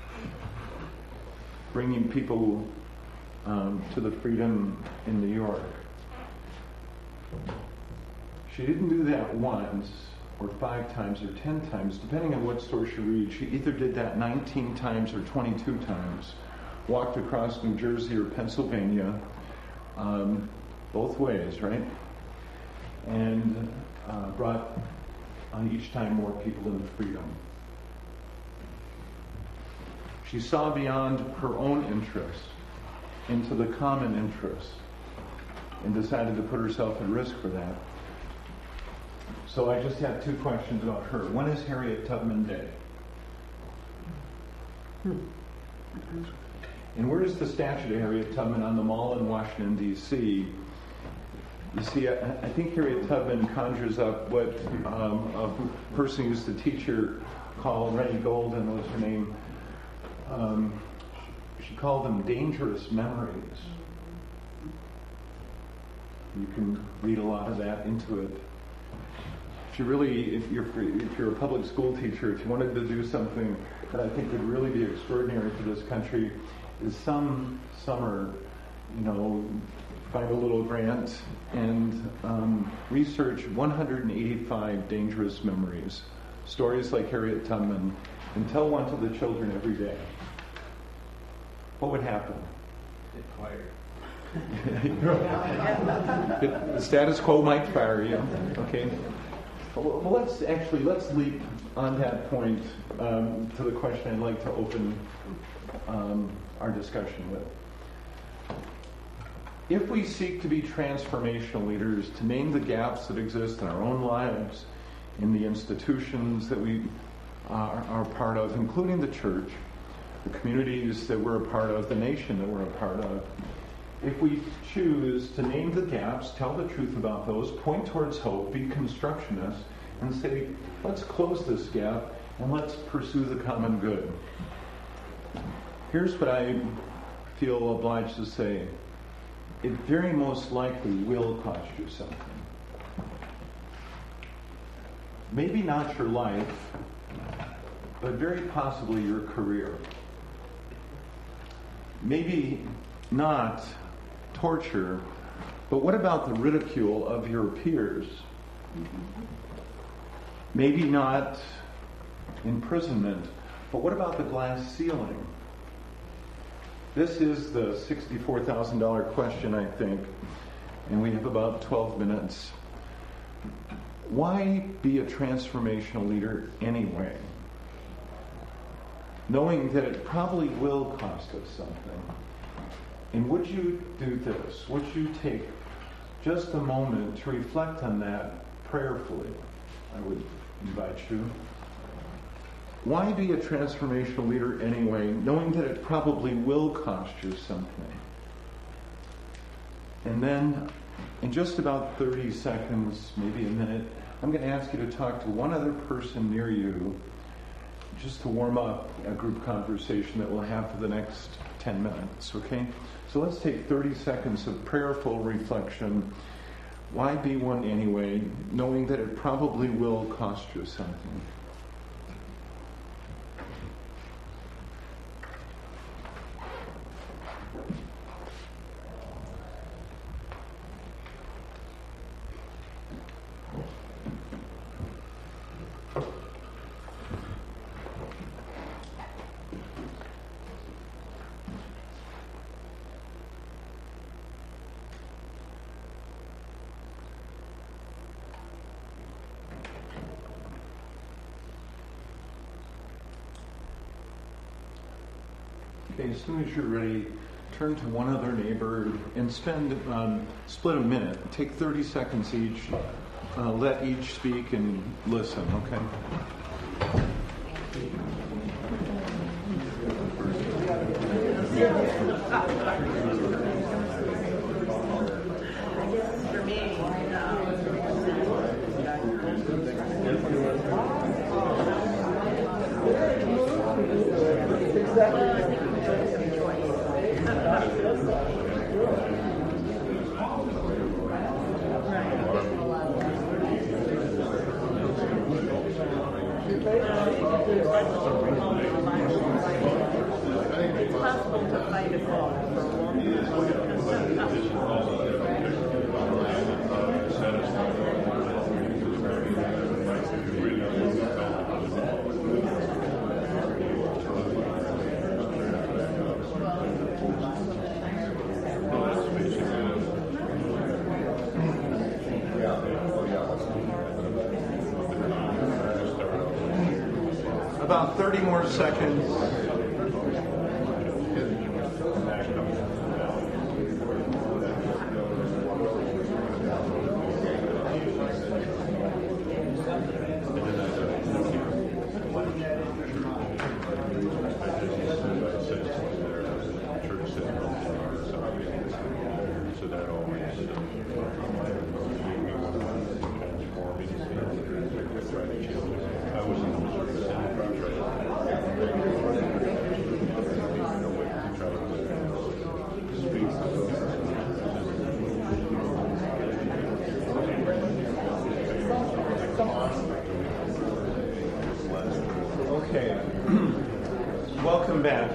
bringing people to the freedom in New York. She didn't do that once, or 5 times, or 10 times, depending on what source you read. She either did that 19 times or 22 times, walked across New Jersey or Pennsylvania, both ways, right? And brought on each time more people into freedom. She saw beyond her own interests into the common interest and decided to put herself at risk for that. So I just have 2 questions about her. One is Harriet Tubman Day. And where is the statue of Harriet Tubman? On the Mall in Washington, D.C. You see, I think Harriet Tubman conjures up what a person who used to teach her called, Rennie Golden was her name, she called them dangerous memories. You can read a lot of that into it. If you're a public school teacher, if you wanted to do something that I think would really be extraordinary for this country, is some summer, find a little grant and research 185 dangerous memories, stories like Harriet Tubman, and tell one to the children every day. What would happen? Get fired. The status quo might fire you. Okay. Well, let's leap on that point to the question I'd like to open our discussion with. If we seek to be transformational leaders, to name the gaps that exist in our own lives, in the institutions that we are part of, including the church, the communities that we're a part of, the nation that we're a part of, if we choose to name the gaps, tell the truth about those, point towards hope, be constructionists, and say, let's close this gap and let's pursue the common good. Here's what I feel obliged to say. It very most likely will cost you something. Maybe not your life, but very possibly your career. Maybe not torture, but what about the ridicule of your peers? Maybe not imprisonment, but what about the glass ceiling? This is the $64,000 question, I think, and we have about 12 minutes. Why be a transformational leader anyway? Knowing that it probably will cost us something. And would you do this? Would you take just a moment to reflect on that prayerfully? I would invite you. Why be a transformational leader anyway, knowing that it probably will cost you something? And then, in just about 30 seconds, maybe a minute, I'm going to ask you to talk to one other person near you, just to warm up a group conversation that we'll have for the next 10 minutes, okay? So let's take 30 seconds of prayerful reflection. Why be one anyway, knowing that it probably will cost you something? Okay, as soon as you're ready, turn to one other neighbor and split a minute. Take 30 seconds each. Let each speak and listen, okay? About 30 more seconds. Okay. Welcome back.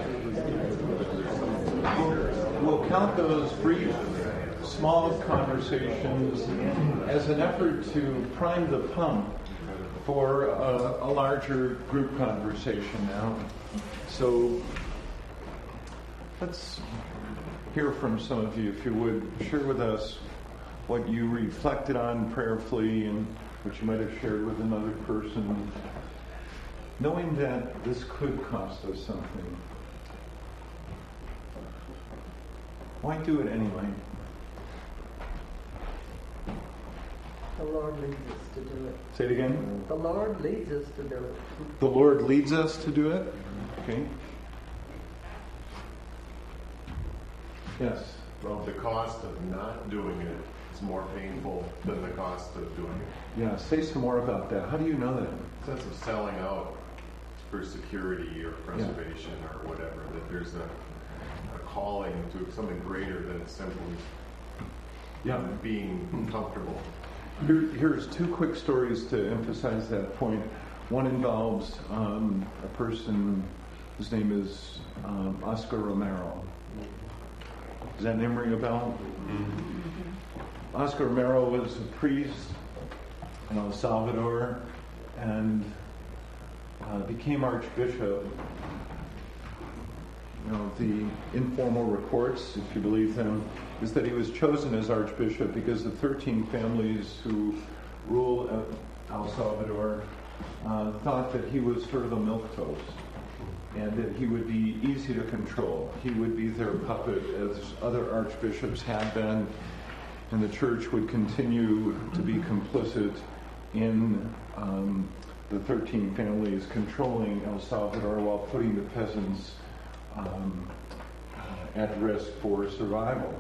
We'll count those brief, small conversations as an effort to prime the pump for a larger group conversation now. So let's hear from some of you, if you would. Share with us what you reflected on prayerfully and what you might have shared with another person, knowing that this could cost us something. Why do it anyway? The Lord leads us to do it. Say it again. The Lord leads us to do it. The Lord leads us to do it? Okay. Yes. Well, the cost of not doing it is more painful than the cost of doing it. Yeah, say some more about that. How do you know that? Sense of selling out for security or preservation or whatever, that there's a calling to something greater than simply being comfortable. Here's two quick stories to emphasize that point. One involves a person whose name is Oscar Romero. Does that name ring a bell? Mm-hmm. Oscar Romero was a priest in El Salvador and became archbishop. You know, the informal reports, if you believe them, is that he was chosen as archbishop because the 13 families who rule El Salvador thought that he was sort of a milquetoast and that he would be easy to control. He would be their puppet, as other archbishops had been, and the church would continue to be complicit in the 13 families controlling El Salvador while putting the peasants at risk for survival.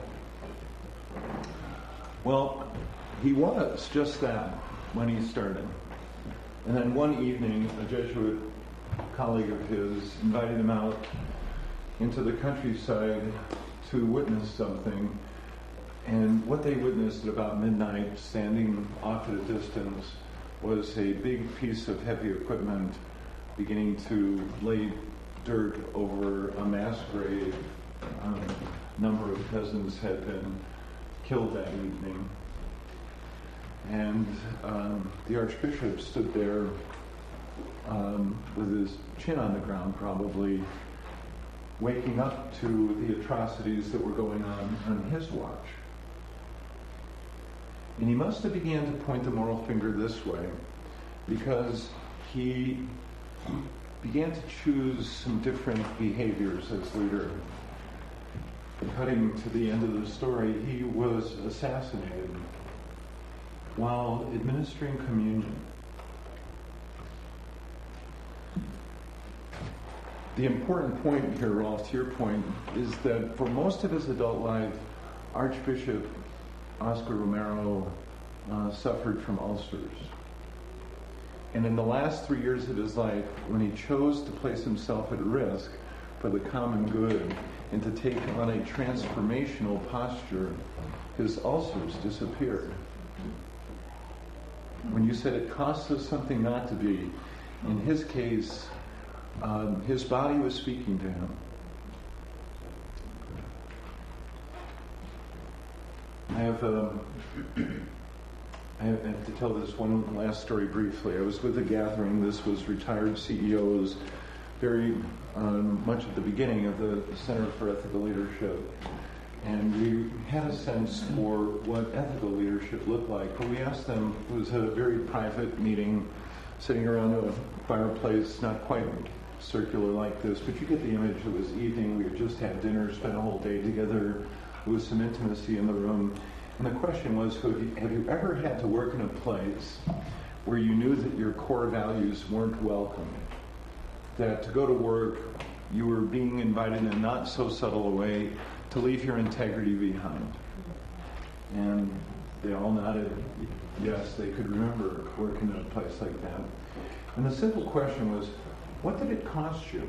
Well, he was just that when he started. And then one evening, a Jesuit colleague of his invited him out into the countryside to witness something. And what they witnessed at about midnight, standing off at a distance, was a big piece of heavy equipment beginning to lay dirt over a mass grave. A number of peasants had been killed that evening. And the archbishop stood there with his chin on the ground, probably waking up to the atrocities that were going on his watch. And he must have began to point the moral finger this way, because he began to choose some different behaviors as leader. Cutting to the end of the story, he was assassinated while administering communion. The important point here, Rolf, to your point, is that for most of his adult life, Archbishop Oscar Romero suffered from ulcers. And in the last 3 years of his life, when he chose to place himself at risk for the common good and to take on a transformational posture, his ulcers disappeared. When you said it costs us something not to be, in his case, his body was speaking to him. I have to tell this one last story briefly. I was with a gathering. This was retired CEOs, very much at the beginning of the Center for Ethical Leadership. And we had a sense for what ethical leadership looked like. But we asked them, it was a very private meeting, sitting around a fireplace, not quite circular like this, but you get the image. It was evening. We had just had dinner, spent a whole day together. There was some intimacy in the room. And the question was, have you ever had to work in a place where you knew that your core values weren't welcome? That to go to work, you were being invited in not so subtle a way to leave your integrity behind? And they all nodded. Yes, they could remember working in a place like that. And the simple question was, what did it cost you?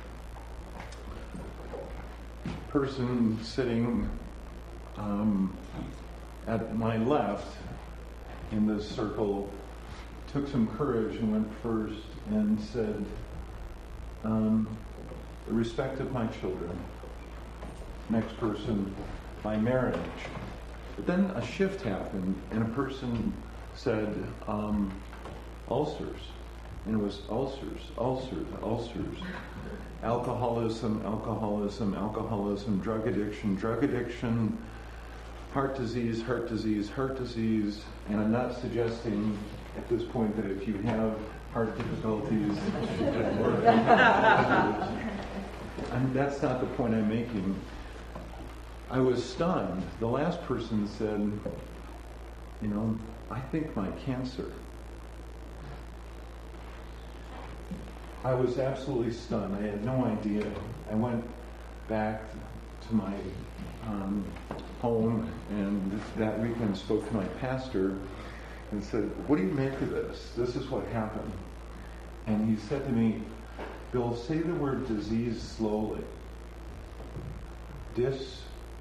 Person sitting at my left in this circle took some courage and went first and said, the respect of my children. Next person, my marriage. But then a shift happened and a person said, ulcers. And it was ulcers, ulcers, ulcers. Alcoholism, alcoholism, alcoholism, drug addiction, heart disease, heart disease, heart disease. And I'm not suggesting at this point that if you have heart difficulties, that's not the point I'm making. I was stunned. The last person said, I think my cancer. I was absolutely stunned. I had no idea. I went back to my home and that weekend spoke to my pastor and said, what do you make of this? This is what happened. And he said to me, Bill, say the word disease slowly. Dis-ease.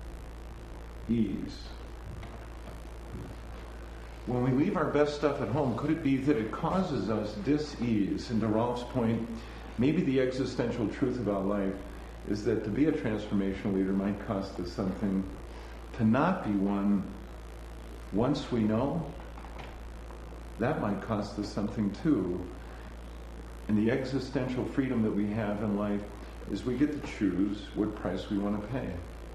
When we leave our best stuff at home, could it be that it causes us dis-ease? And to Rolf's point, maybe the existential truth about life is that to be a transformational leader might cost us something. To not be one, once we know, that might cost us something too. And the existential freedom that we have in life is we get to choose what price we want to pay.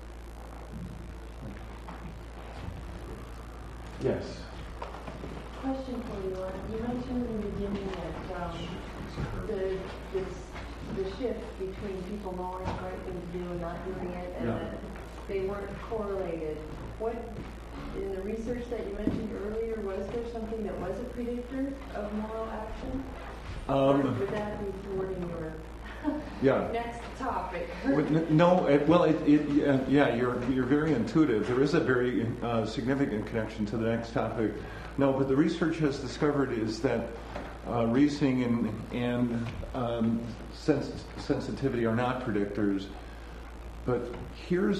Yes? Question for you. You mentioned in the beginning that the shift between people knowing the right thing to do and not doing it, and that they weren't correlated. What, in the research that you mentioned earlier, was there something that was a predictor of moral action? Or would that be thwarting your next topic? No, you're very intuitive. There is a very significant connection to the next topic. No, but the research has discovered is that reasoning and sensitivity are not predictors. But here's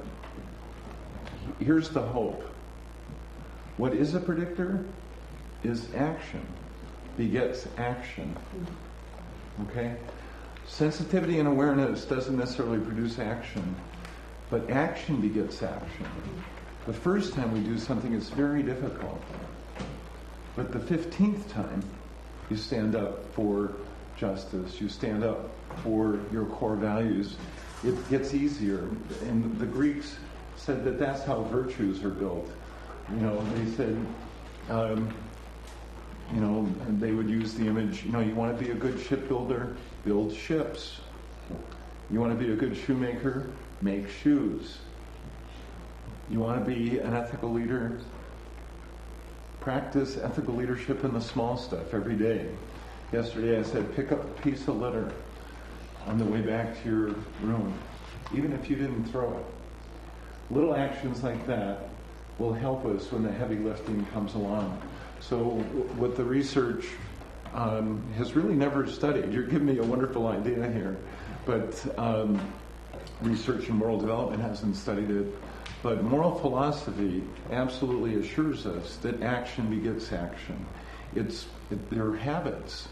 the hope. What is a predictor is action begets action. Okay? Sensitivity and awareness doesn't necessarily produce action, but action begets action. The first time we do something, it's very difficult. But the 15th time, you stand up for justice, you stand up for your core values, it gets easier. And the Greeks said that that's how virtues are built. They said, And they would use the image, you want to be a good shipbuilder, build ships. You want to be a good shoemaker, make shoes. You want to be an ethical leader, practice ethical leadership in the small stuff every day. Yesterday I said, pick up a piece of litter on the way back to your room, even if you didn't throw it. Little actions like that will help us when the heavy lifting comes along. So what the research has really never studied, you're giving me a wonderful idea here, but research in moral development hasn't studied it. But moral philosophy absolutely assures us that action begets action. They're habits,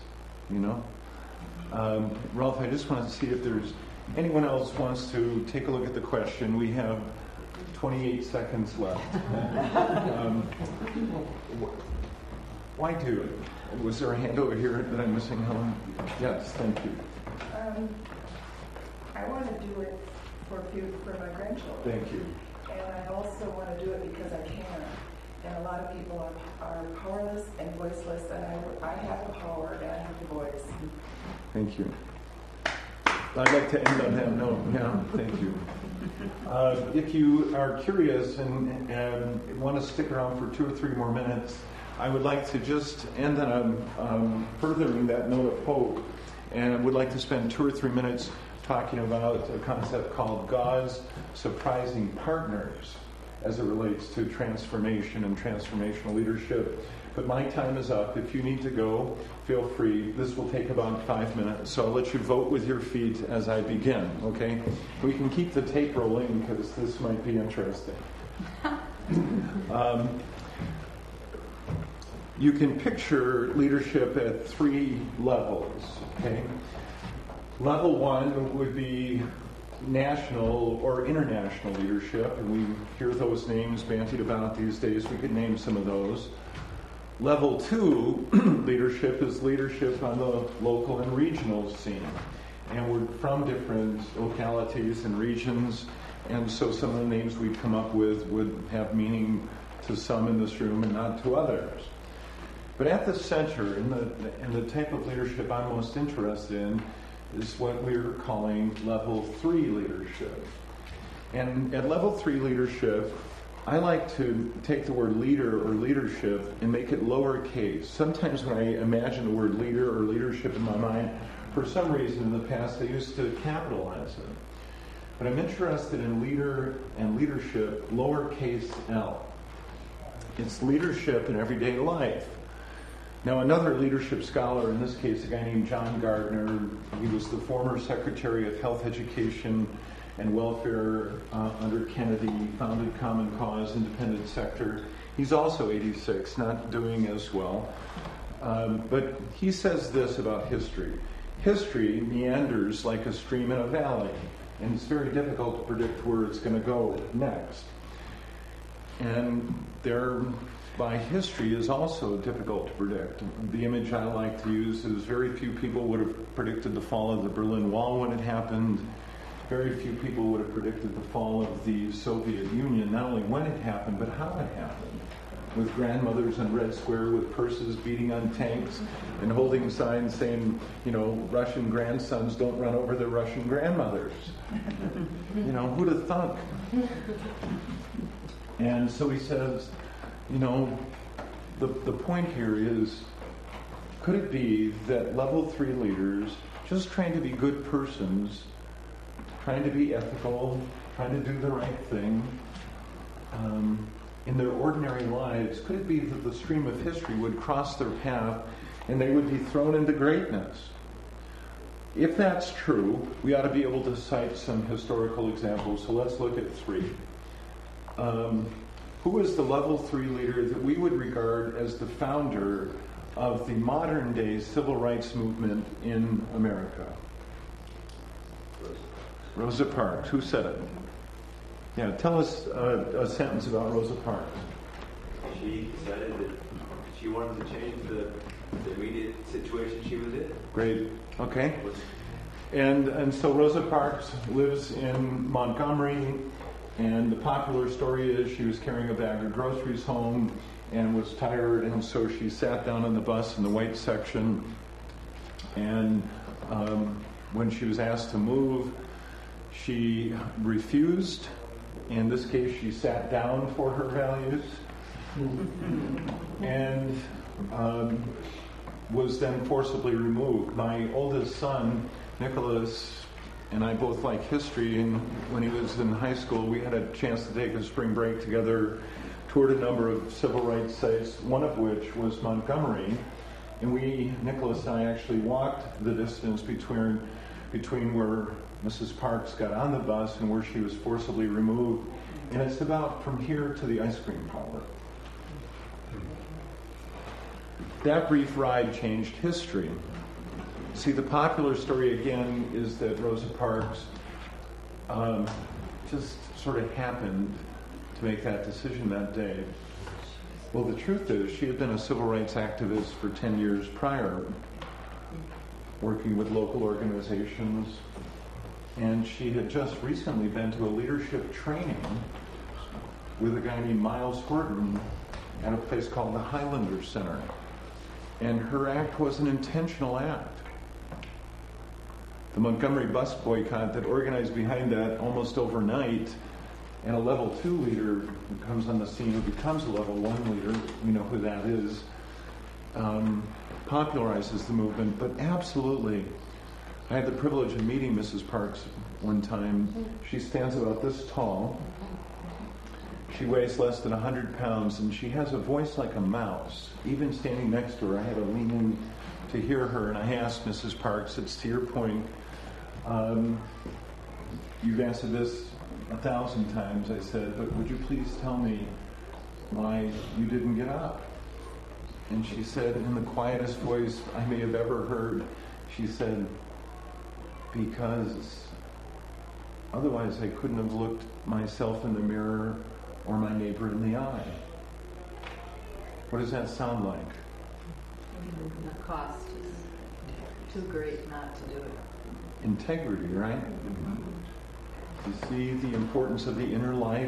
Ralph, I just want to see if there's anyone else wants to take a look at the question. We have 28 seconds left. Why do it? Was there a hand over here that I'm missing, Helen? Yes, thank you. I want to do it for my grandchildren. Thank you. And I also want to do it because I can. And a lot of people are powerless and voiceless, and I have the power and I have the voice. Thank you. I'd like to end on that note. Yeah, thank you. If you are curious and want to stick around for 2 or 3 more minutes, I would like to just end on furthering that note of hope, and I would like to spend 2 or 3 minutes talking about a concept called God's surprising partners as it relates to transformation and transformational leadership. But my time is up. If you need to go, feel free. This will take about 5 minutes, so I'll let you vote with your feet as I begin, okay? We can keep the tape rolling because this might be interesting. You can picture leadership at 3 levels, okay? Level 1 would be national or international leadership, and we hear those names bandied about these days. We could name some of those. Level 2 leadership is leadership on the local and regional scene. And we're from different localities and regions, and so some of the names we've come up with would have meaning to some in this room and not to others. But at the center, in the type of leadership I'm most interested in, is what we're calling level 3 leadership. And at level 3 leadership, I like to take the word leader or leadership and make it lowercase. Sometimes when I imagine the word leader or leadership in my mind, for some reason in the past I used to capitalize it. But I'm interested in leader and leadership lowercase l. It's leadership in everyday life. Now, another leadership scholar, in this case a guy named John Gardner, he was the former Secretary of Health, Education, and Welfare under Kennedy, founded Common Cause, independent sector. He's also 86, not doing as well. But he says this about history. History meanders like a stream in a valley, and it's very difficult to predict where it's going to go next. And by history is also difficult to predict. The image I like to use is very few people would have predicted the fall of the Berlin Wall when it happened. Very few people would have predicted the fall of the Soviet Union, not only when it happened, but how it happened. With grandmothers on Red Square with purses beating on tanks and holding signs saying, Russian grandsons don't run over their Russian grandmothers. Who'd have thunk? And so he says, the point here is, could it be that level 3 leaders, just trying to be good persons, trying to be ethical, trying to do the right thing, in their ordinary lives, could it be that the stream of history would cross their path and they would be thrown into greatness? If that's true, we ought to be able to cite some historical examples. So let's look at 3. Who is the level 3 leader that we would regard as the founder of the modern day civil rights movement in America? Rosa Parks. Who said it? Yeah, tell us a sentence about Rosa Parks. She decided that she wanted to change the immediate situation she was in. Great. Okay. And so Rosa Parks lives in Montgomery, and the popular story is she was carrying a bag of groceries home, and was tired, and so she sat down on the bus in the white section, and when she was asked to move, she refused. In this case, she sat down for her values, and was then forcibly removed. My oldest son, Nicholas, and I both like history, and when he was in high school, we had a chance to take a spring break together, toured a number of civil rights sites, one of which was Montgomery, and Nicholas and I actually walked the distance between where Mrs. Parks got on the bus and where she was forcibly removed, and it's about from here to the ice cream parlor. That brief ride changed history. See, the popular story again is that Rosa Parks just sort of happened to make that decision that day. Well, the truth is she had been a civil rights activist for 10 years prior, working with local organizations, and she had just recently been to a leadership training with a guy named Miles Horton at a place called the Highlander Center. And her act was an intentional act. The Montgomery bus boycott that organized behind that almost overnight, and a level 2 leader who comes on the scene, who becomes a level 1 leader, we know who that is, popularizes the movement. But absolutely, I had the privilege of meeting Mrs. Parks one time. She stands about this tall. She weighs less than 100 pounds, and she has a voice like a mouse. Even standing next to her, I had to lean in to hear her, and I asked Mrs. Parks, it's to your point, you've answered this 1,000 times, I said, but would you please tell me why you didn't get up? And she said, in the quietest voice I may have ever heard, she said, because otherwise I couldn't have looked myself in the mirror or my neighbor in the eye. What does that sound like? The cost is too great not to do it. Integrity, right? You see the importance of the inner life?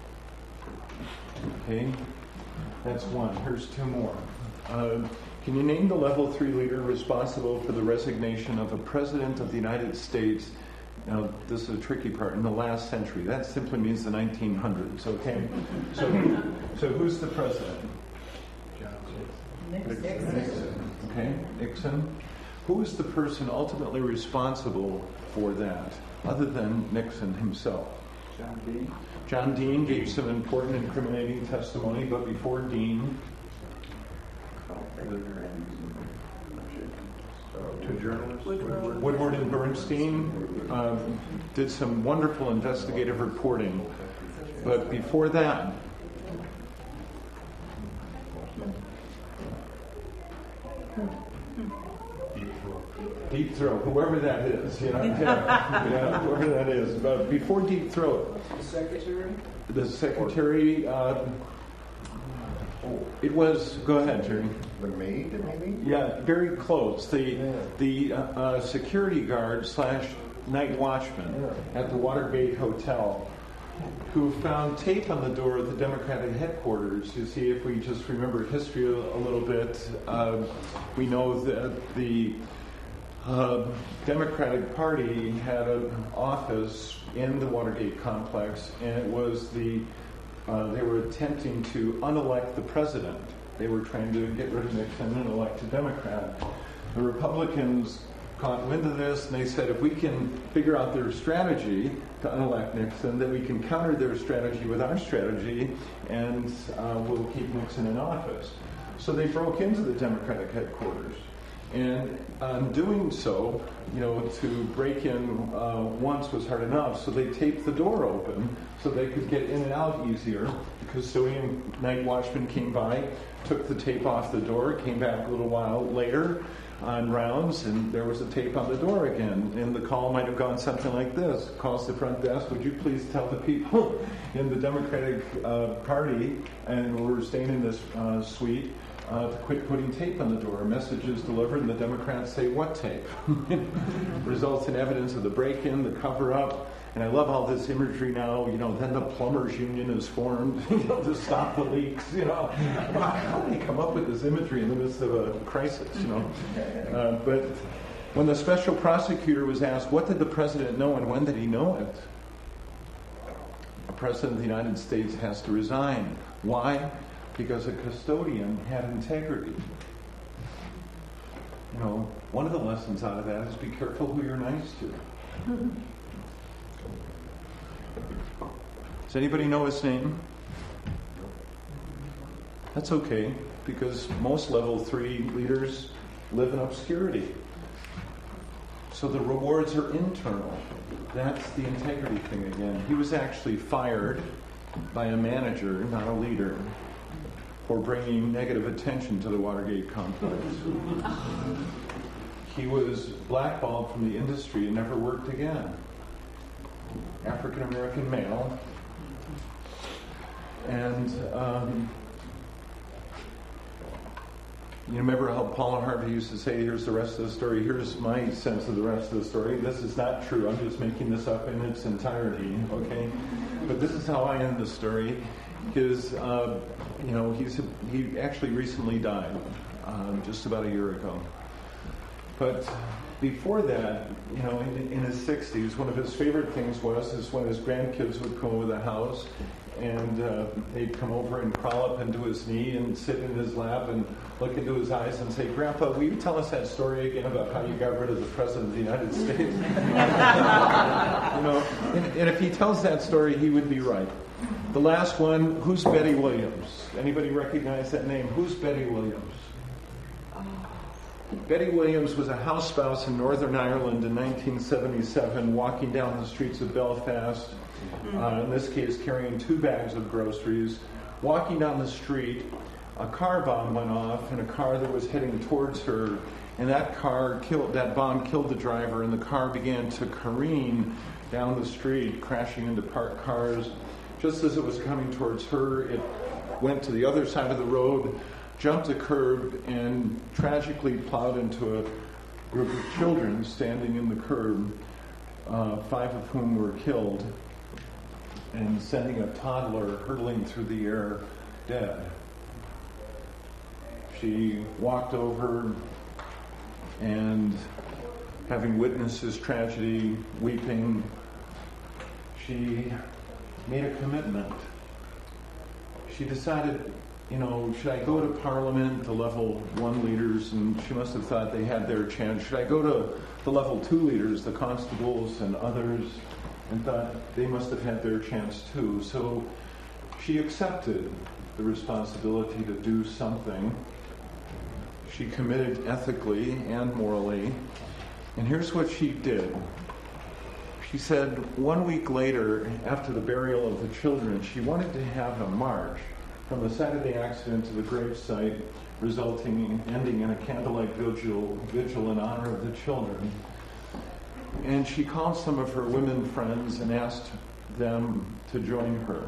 Okay, that's one. Here's two more. Can you name the level 3 leader responsible for the resignation of a president of the United States? Now, this is a tricky part. In the last century, that simply means the 1900s. Okay, so who's the president? Nixon. Okay, Nixon. Who is the person ultimately responsible for that, other than Nixon himself? John Dean. John Dean gave some important incriminating testimony, but before Dean, Two journalists. Woodward and Bernstein did some wonderful investigative reporting. But before that, Deep Throat, whoever that is, whoever that is. But before Deep Throat, the secretary, it was. Go ahead, Jerry. The maid, maybe? Yeah, very close. The security guard / night watchman at the Watergate Hotel, who found tape on the door of the Democratic headquarters. You see, if we just remember history a little bit, we know that the Democratic Party had an office in the Watergate complex, and it was they were attempting to unelect the president. They were trying to get rid of Nixon and elect a Democrat. The Republicans caught wind of this, and they said, if we can figure out their strategy to unelect Nixon, then we can counter their strategy with our strategy, and we'll keep Nixon in office. So they broke into the Democratic headquarters. And on doing so, to break in once was hard enough, so they taped the door open so they could get in and out easier. The custodian night watchman came by, took the tape off the door, came back a little while later on rounds, and there was a tape on the door again. And the call might have gone something like this. Calls the front desk, would you please tell the people in the Democratic Party, and we're staying in this suite, to quit putting tape on the door. A message is delivered and the Democrats say, what tape? Results in evidence of the break-in, the cover-up. And I love all this imagery now, then the plumbers union is formed, to stop the leaks, Wow, how did they come up with this imagery in the midst of a crisis, But when the special prosecutor was asked, what did the president know and when did he know it? A president of the United States has to resign. Why? Because a custodian had integrity. One of the lessons out of that is be careful who you're nice to. Does anybody know his name? That's okay, because most level 3 leaders live in obscurity. So the rewards are internal. That's the integrity thing again. He was actually fired by a manager, not a leader, for bringing negative attention to the Watergate complex. He was blackballed from the industry and never worked again. African American male. And you remember how Paula Harvey used to say, here's the rest of the story. Here's my sense of the rest of the story. This is not true. I'm just making this up in its entirety, okay? But this is how I end the story. He actually recently died, just about a year ago. But before that, in his 60s, one of his favorite things is when his grandkids would come over the house, and they'd come over and crawl up into his knee and sit in his lap and look into his eyes and say, Grandpa, will you tell us that story again about how you got rid of the President of the United States? And if he tells that story, he would be right. The last one, who's Betty Williams? Anybody recognize that name? Who's Betty Williams? Betty Williams was a house spouse in Northern Ireland in 1977, walking down the streets of Belfast, in this case carrying 2 bags of groceries. Walking down the street, a car bomb went off in a car that was heading towards her, and that bomb killed the driver, and the car began to careen down the street, crashing into parked cars. Just as it was coming towards her, it went to the other side of the road, jumped a curb, and tragically plowed into a group of children standing in the curb, 5 of whom were killed, and sending a toddler hurtling through the air dead. She walked over and, having witnessed this tragedy, weeping, she made a commitment. She decided, should I go to Parliament, the level 1 leaders, and she must have thought they had their chance. Should I go to the level 2 leaders, the constables and others, and thought they must have had their chance too. So she accepted the responsibility to do something. She committed ethically and morally. And here's what she did. She said 1 week later, after the burial of the children, she wanted to have a march from the site of the accident to the grave site, ending in a candlelight vigil in honor of the children. And she called some of her women friends and asked them to join her.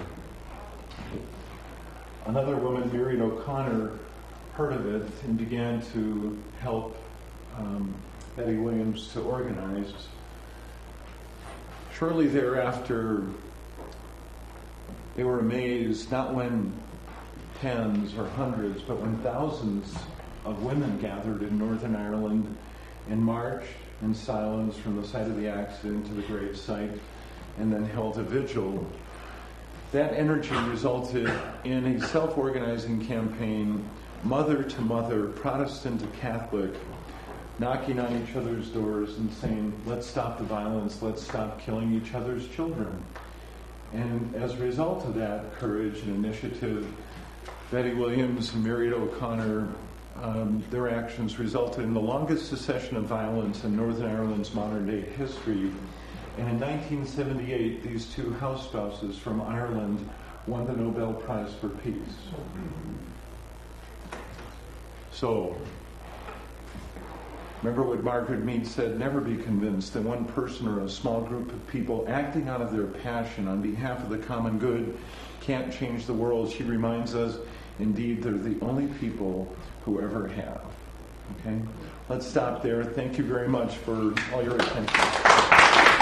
Another woman, Miriam O'Connor, heard of it and began to help Betty Williams to organize. Shortly thereafter, they were amazed, not when tens or hundreds, but when thousands of women gathered in Northern Ireland and marched in silence from the site of the accident to the grave site, and then held a vigil. That energy resulted in a self-organizing campaign, mother to mother, Protestant to Catholic, knocking on each other's doors and saying, let's stop the violence, let's stop killing each other's children. And as a result of that courage and initiative, Betty Williams and Miriam O'Connor, their actions resulted in the longest secession of violence in Northern Ireland's modern-day history. And in 1978, these 2 house spouses from Ireland won the Nobel Prize for Peace. So, remember what Margaret Mead said, never be convinced that one person or a small group of people acting out of their passion on behalf of the common good can't change the world. She reminds us, Indeed, they're the only people who ever have. Okay? Let's stop there. Thank you very much for all your attention.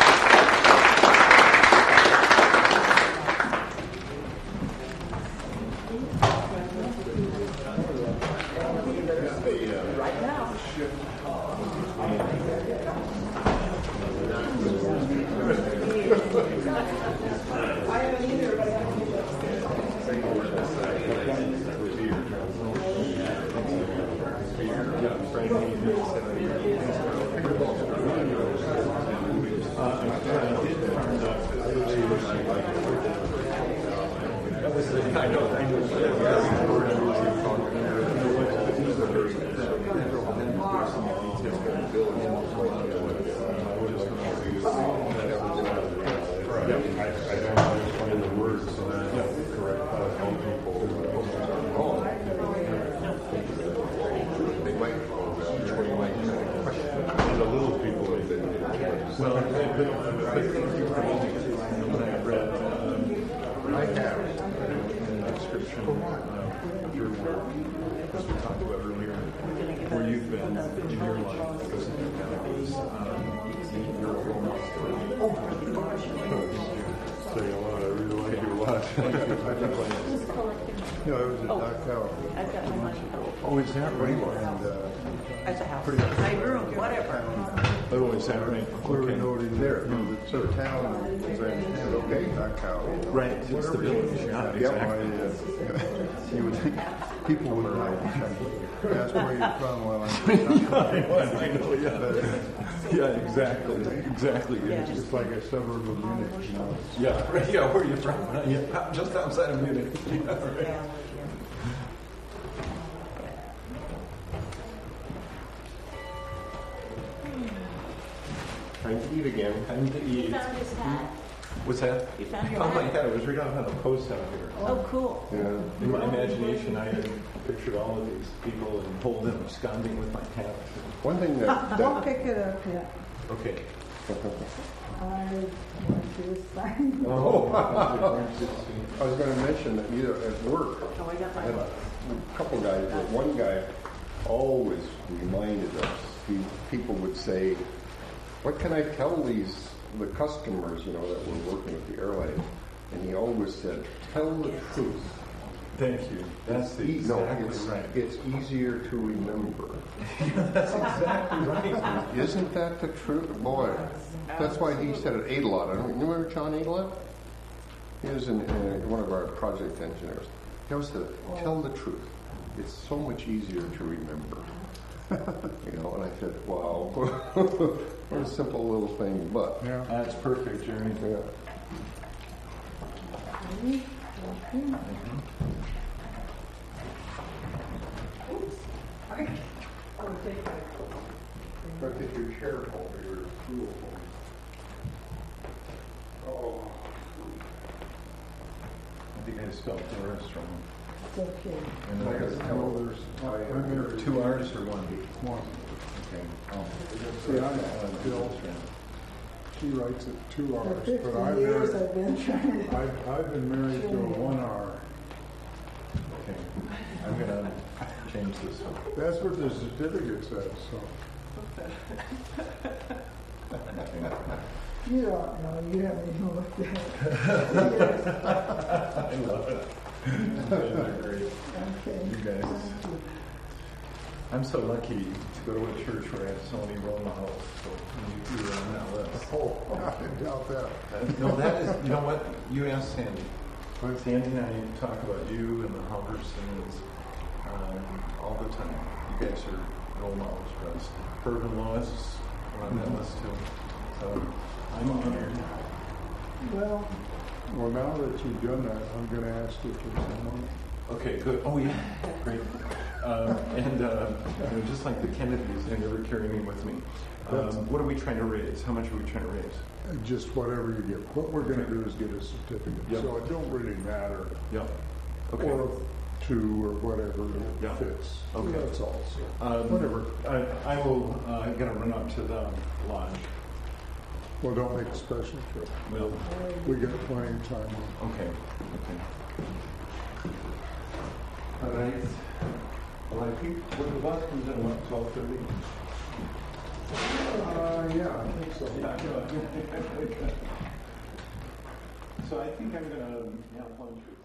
No, it was at Dock Tower. I've got my money. Oh, is that right? And At the house. My room, whatever. Oh, is that right? clearly Okay. noted there. So the town, as I understand, okay, Dock Tower. Right, it's the Whatever village, you- yeah, Yeah, exactly. you would think people would ask where you're from while I'm I know, yeah. Yeah, exactly. Yeah. It's like a suburb of Munich, you know. Yeah, right, yeah, where are you from? Yeah, just outside of Munich. Yeah, right. Yeah. Time to eat again. Time to eat. Found his hat. What's that? You found your Oh my hat? God, it was right out on a post out here. Oh, cool. In my imagination, I had pictured all of these people and told them absconding with my hat. One thing that, Don't pick it up yet. Okay. I want to sign. oh, I was going to mention that either at work, Oh, I got I my had book. a couple guys, but one guy always reminded us, people would say, what can I tell the customers, that were working with the airline? And he always said, tell the truth. Thank you. That's exactly right. It's easier to remember. That's exactly right. Isn't that the truth? Boy, that's why he said it Adelot. You remember John Adelot? He was one of our project engineers. He always said, tell the truth. It's so much easier to remember. And I said, wow, what a simple little thing, but. Yeah. That's perfect, Jeremy. Yeah. But if your chair holder, your stool holder. Oh. I think I spelled Doris wrong. It's okay. And I gotta tell there's 2 R's or one? one. Okay. Oh. See, Bill, she writes it 2 For hours, 50 but years I've been trying to. I've been married to a 1 hour. Okay. I'm going to change this one. That's what the certificate says, so. You don't know, you haven't even looked at it. I love it. They're great. Okay. You guys. I'm so lucky to go to a church where I have so many role models. So you were on that list. Oh, I doubt that. No, that is, you know what? You asked Sandy. Sandy and I talk about you and the Halversons all the time. You guys are role models for us. Herb and Lois are on that list too. So I'm honored. Well, Now that you've done that, I'm going to ask you for some money. Okay, good. Oh, yeah, great. Just like the Kennedys, they never carry me with me. What are we trying to raise? How much are we trying to raise? Just whatever you get. What we're going to do is get a certificate. Yep. So it don't really matter. Yep. Okay. Or 2 or whatever Yeah. fits. Okay. That's all. So Whatever. I will, I'm going to run up to the lodge. Well, don't make a special trip. Well, We got plenty of time. okay. All right. Well, I think when the bus comes in, what, 12:30? Yeah, I think so. So I think I'm going to have lunch with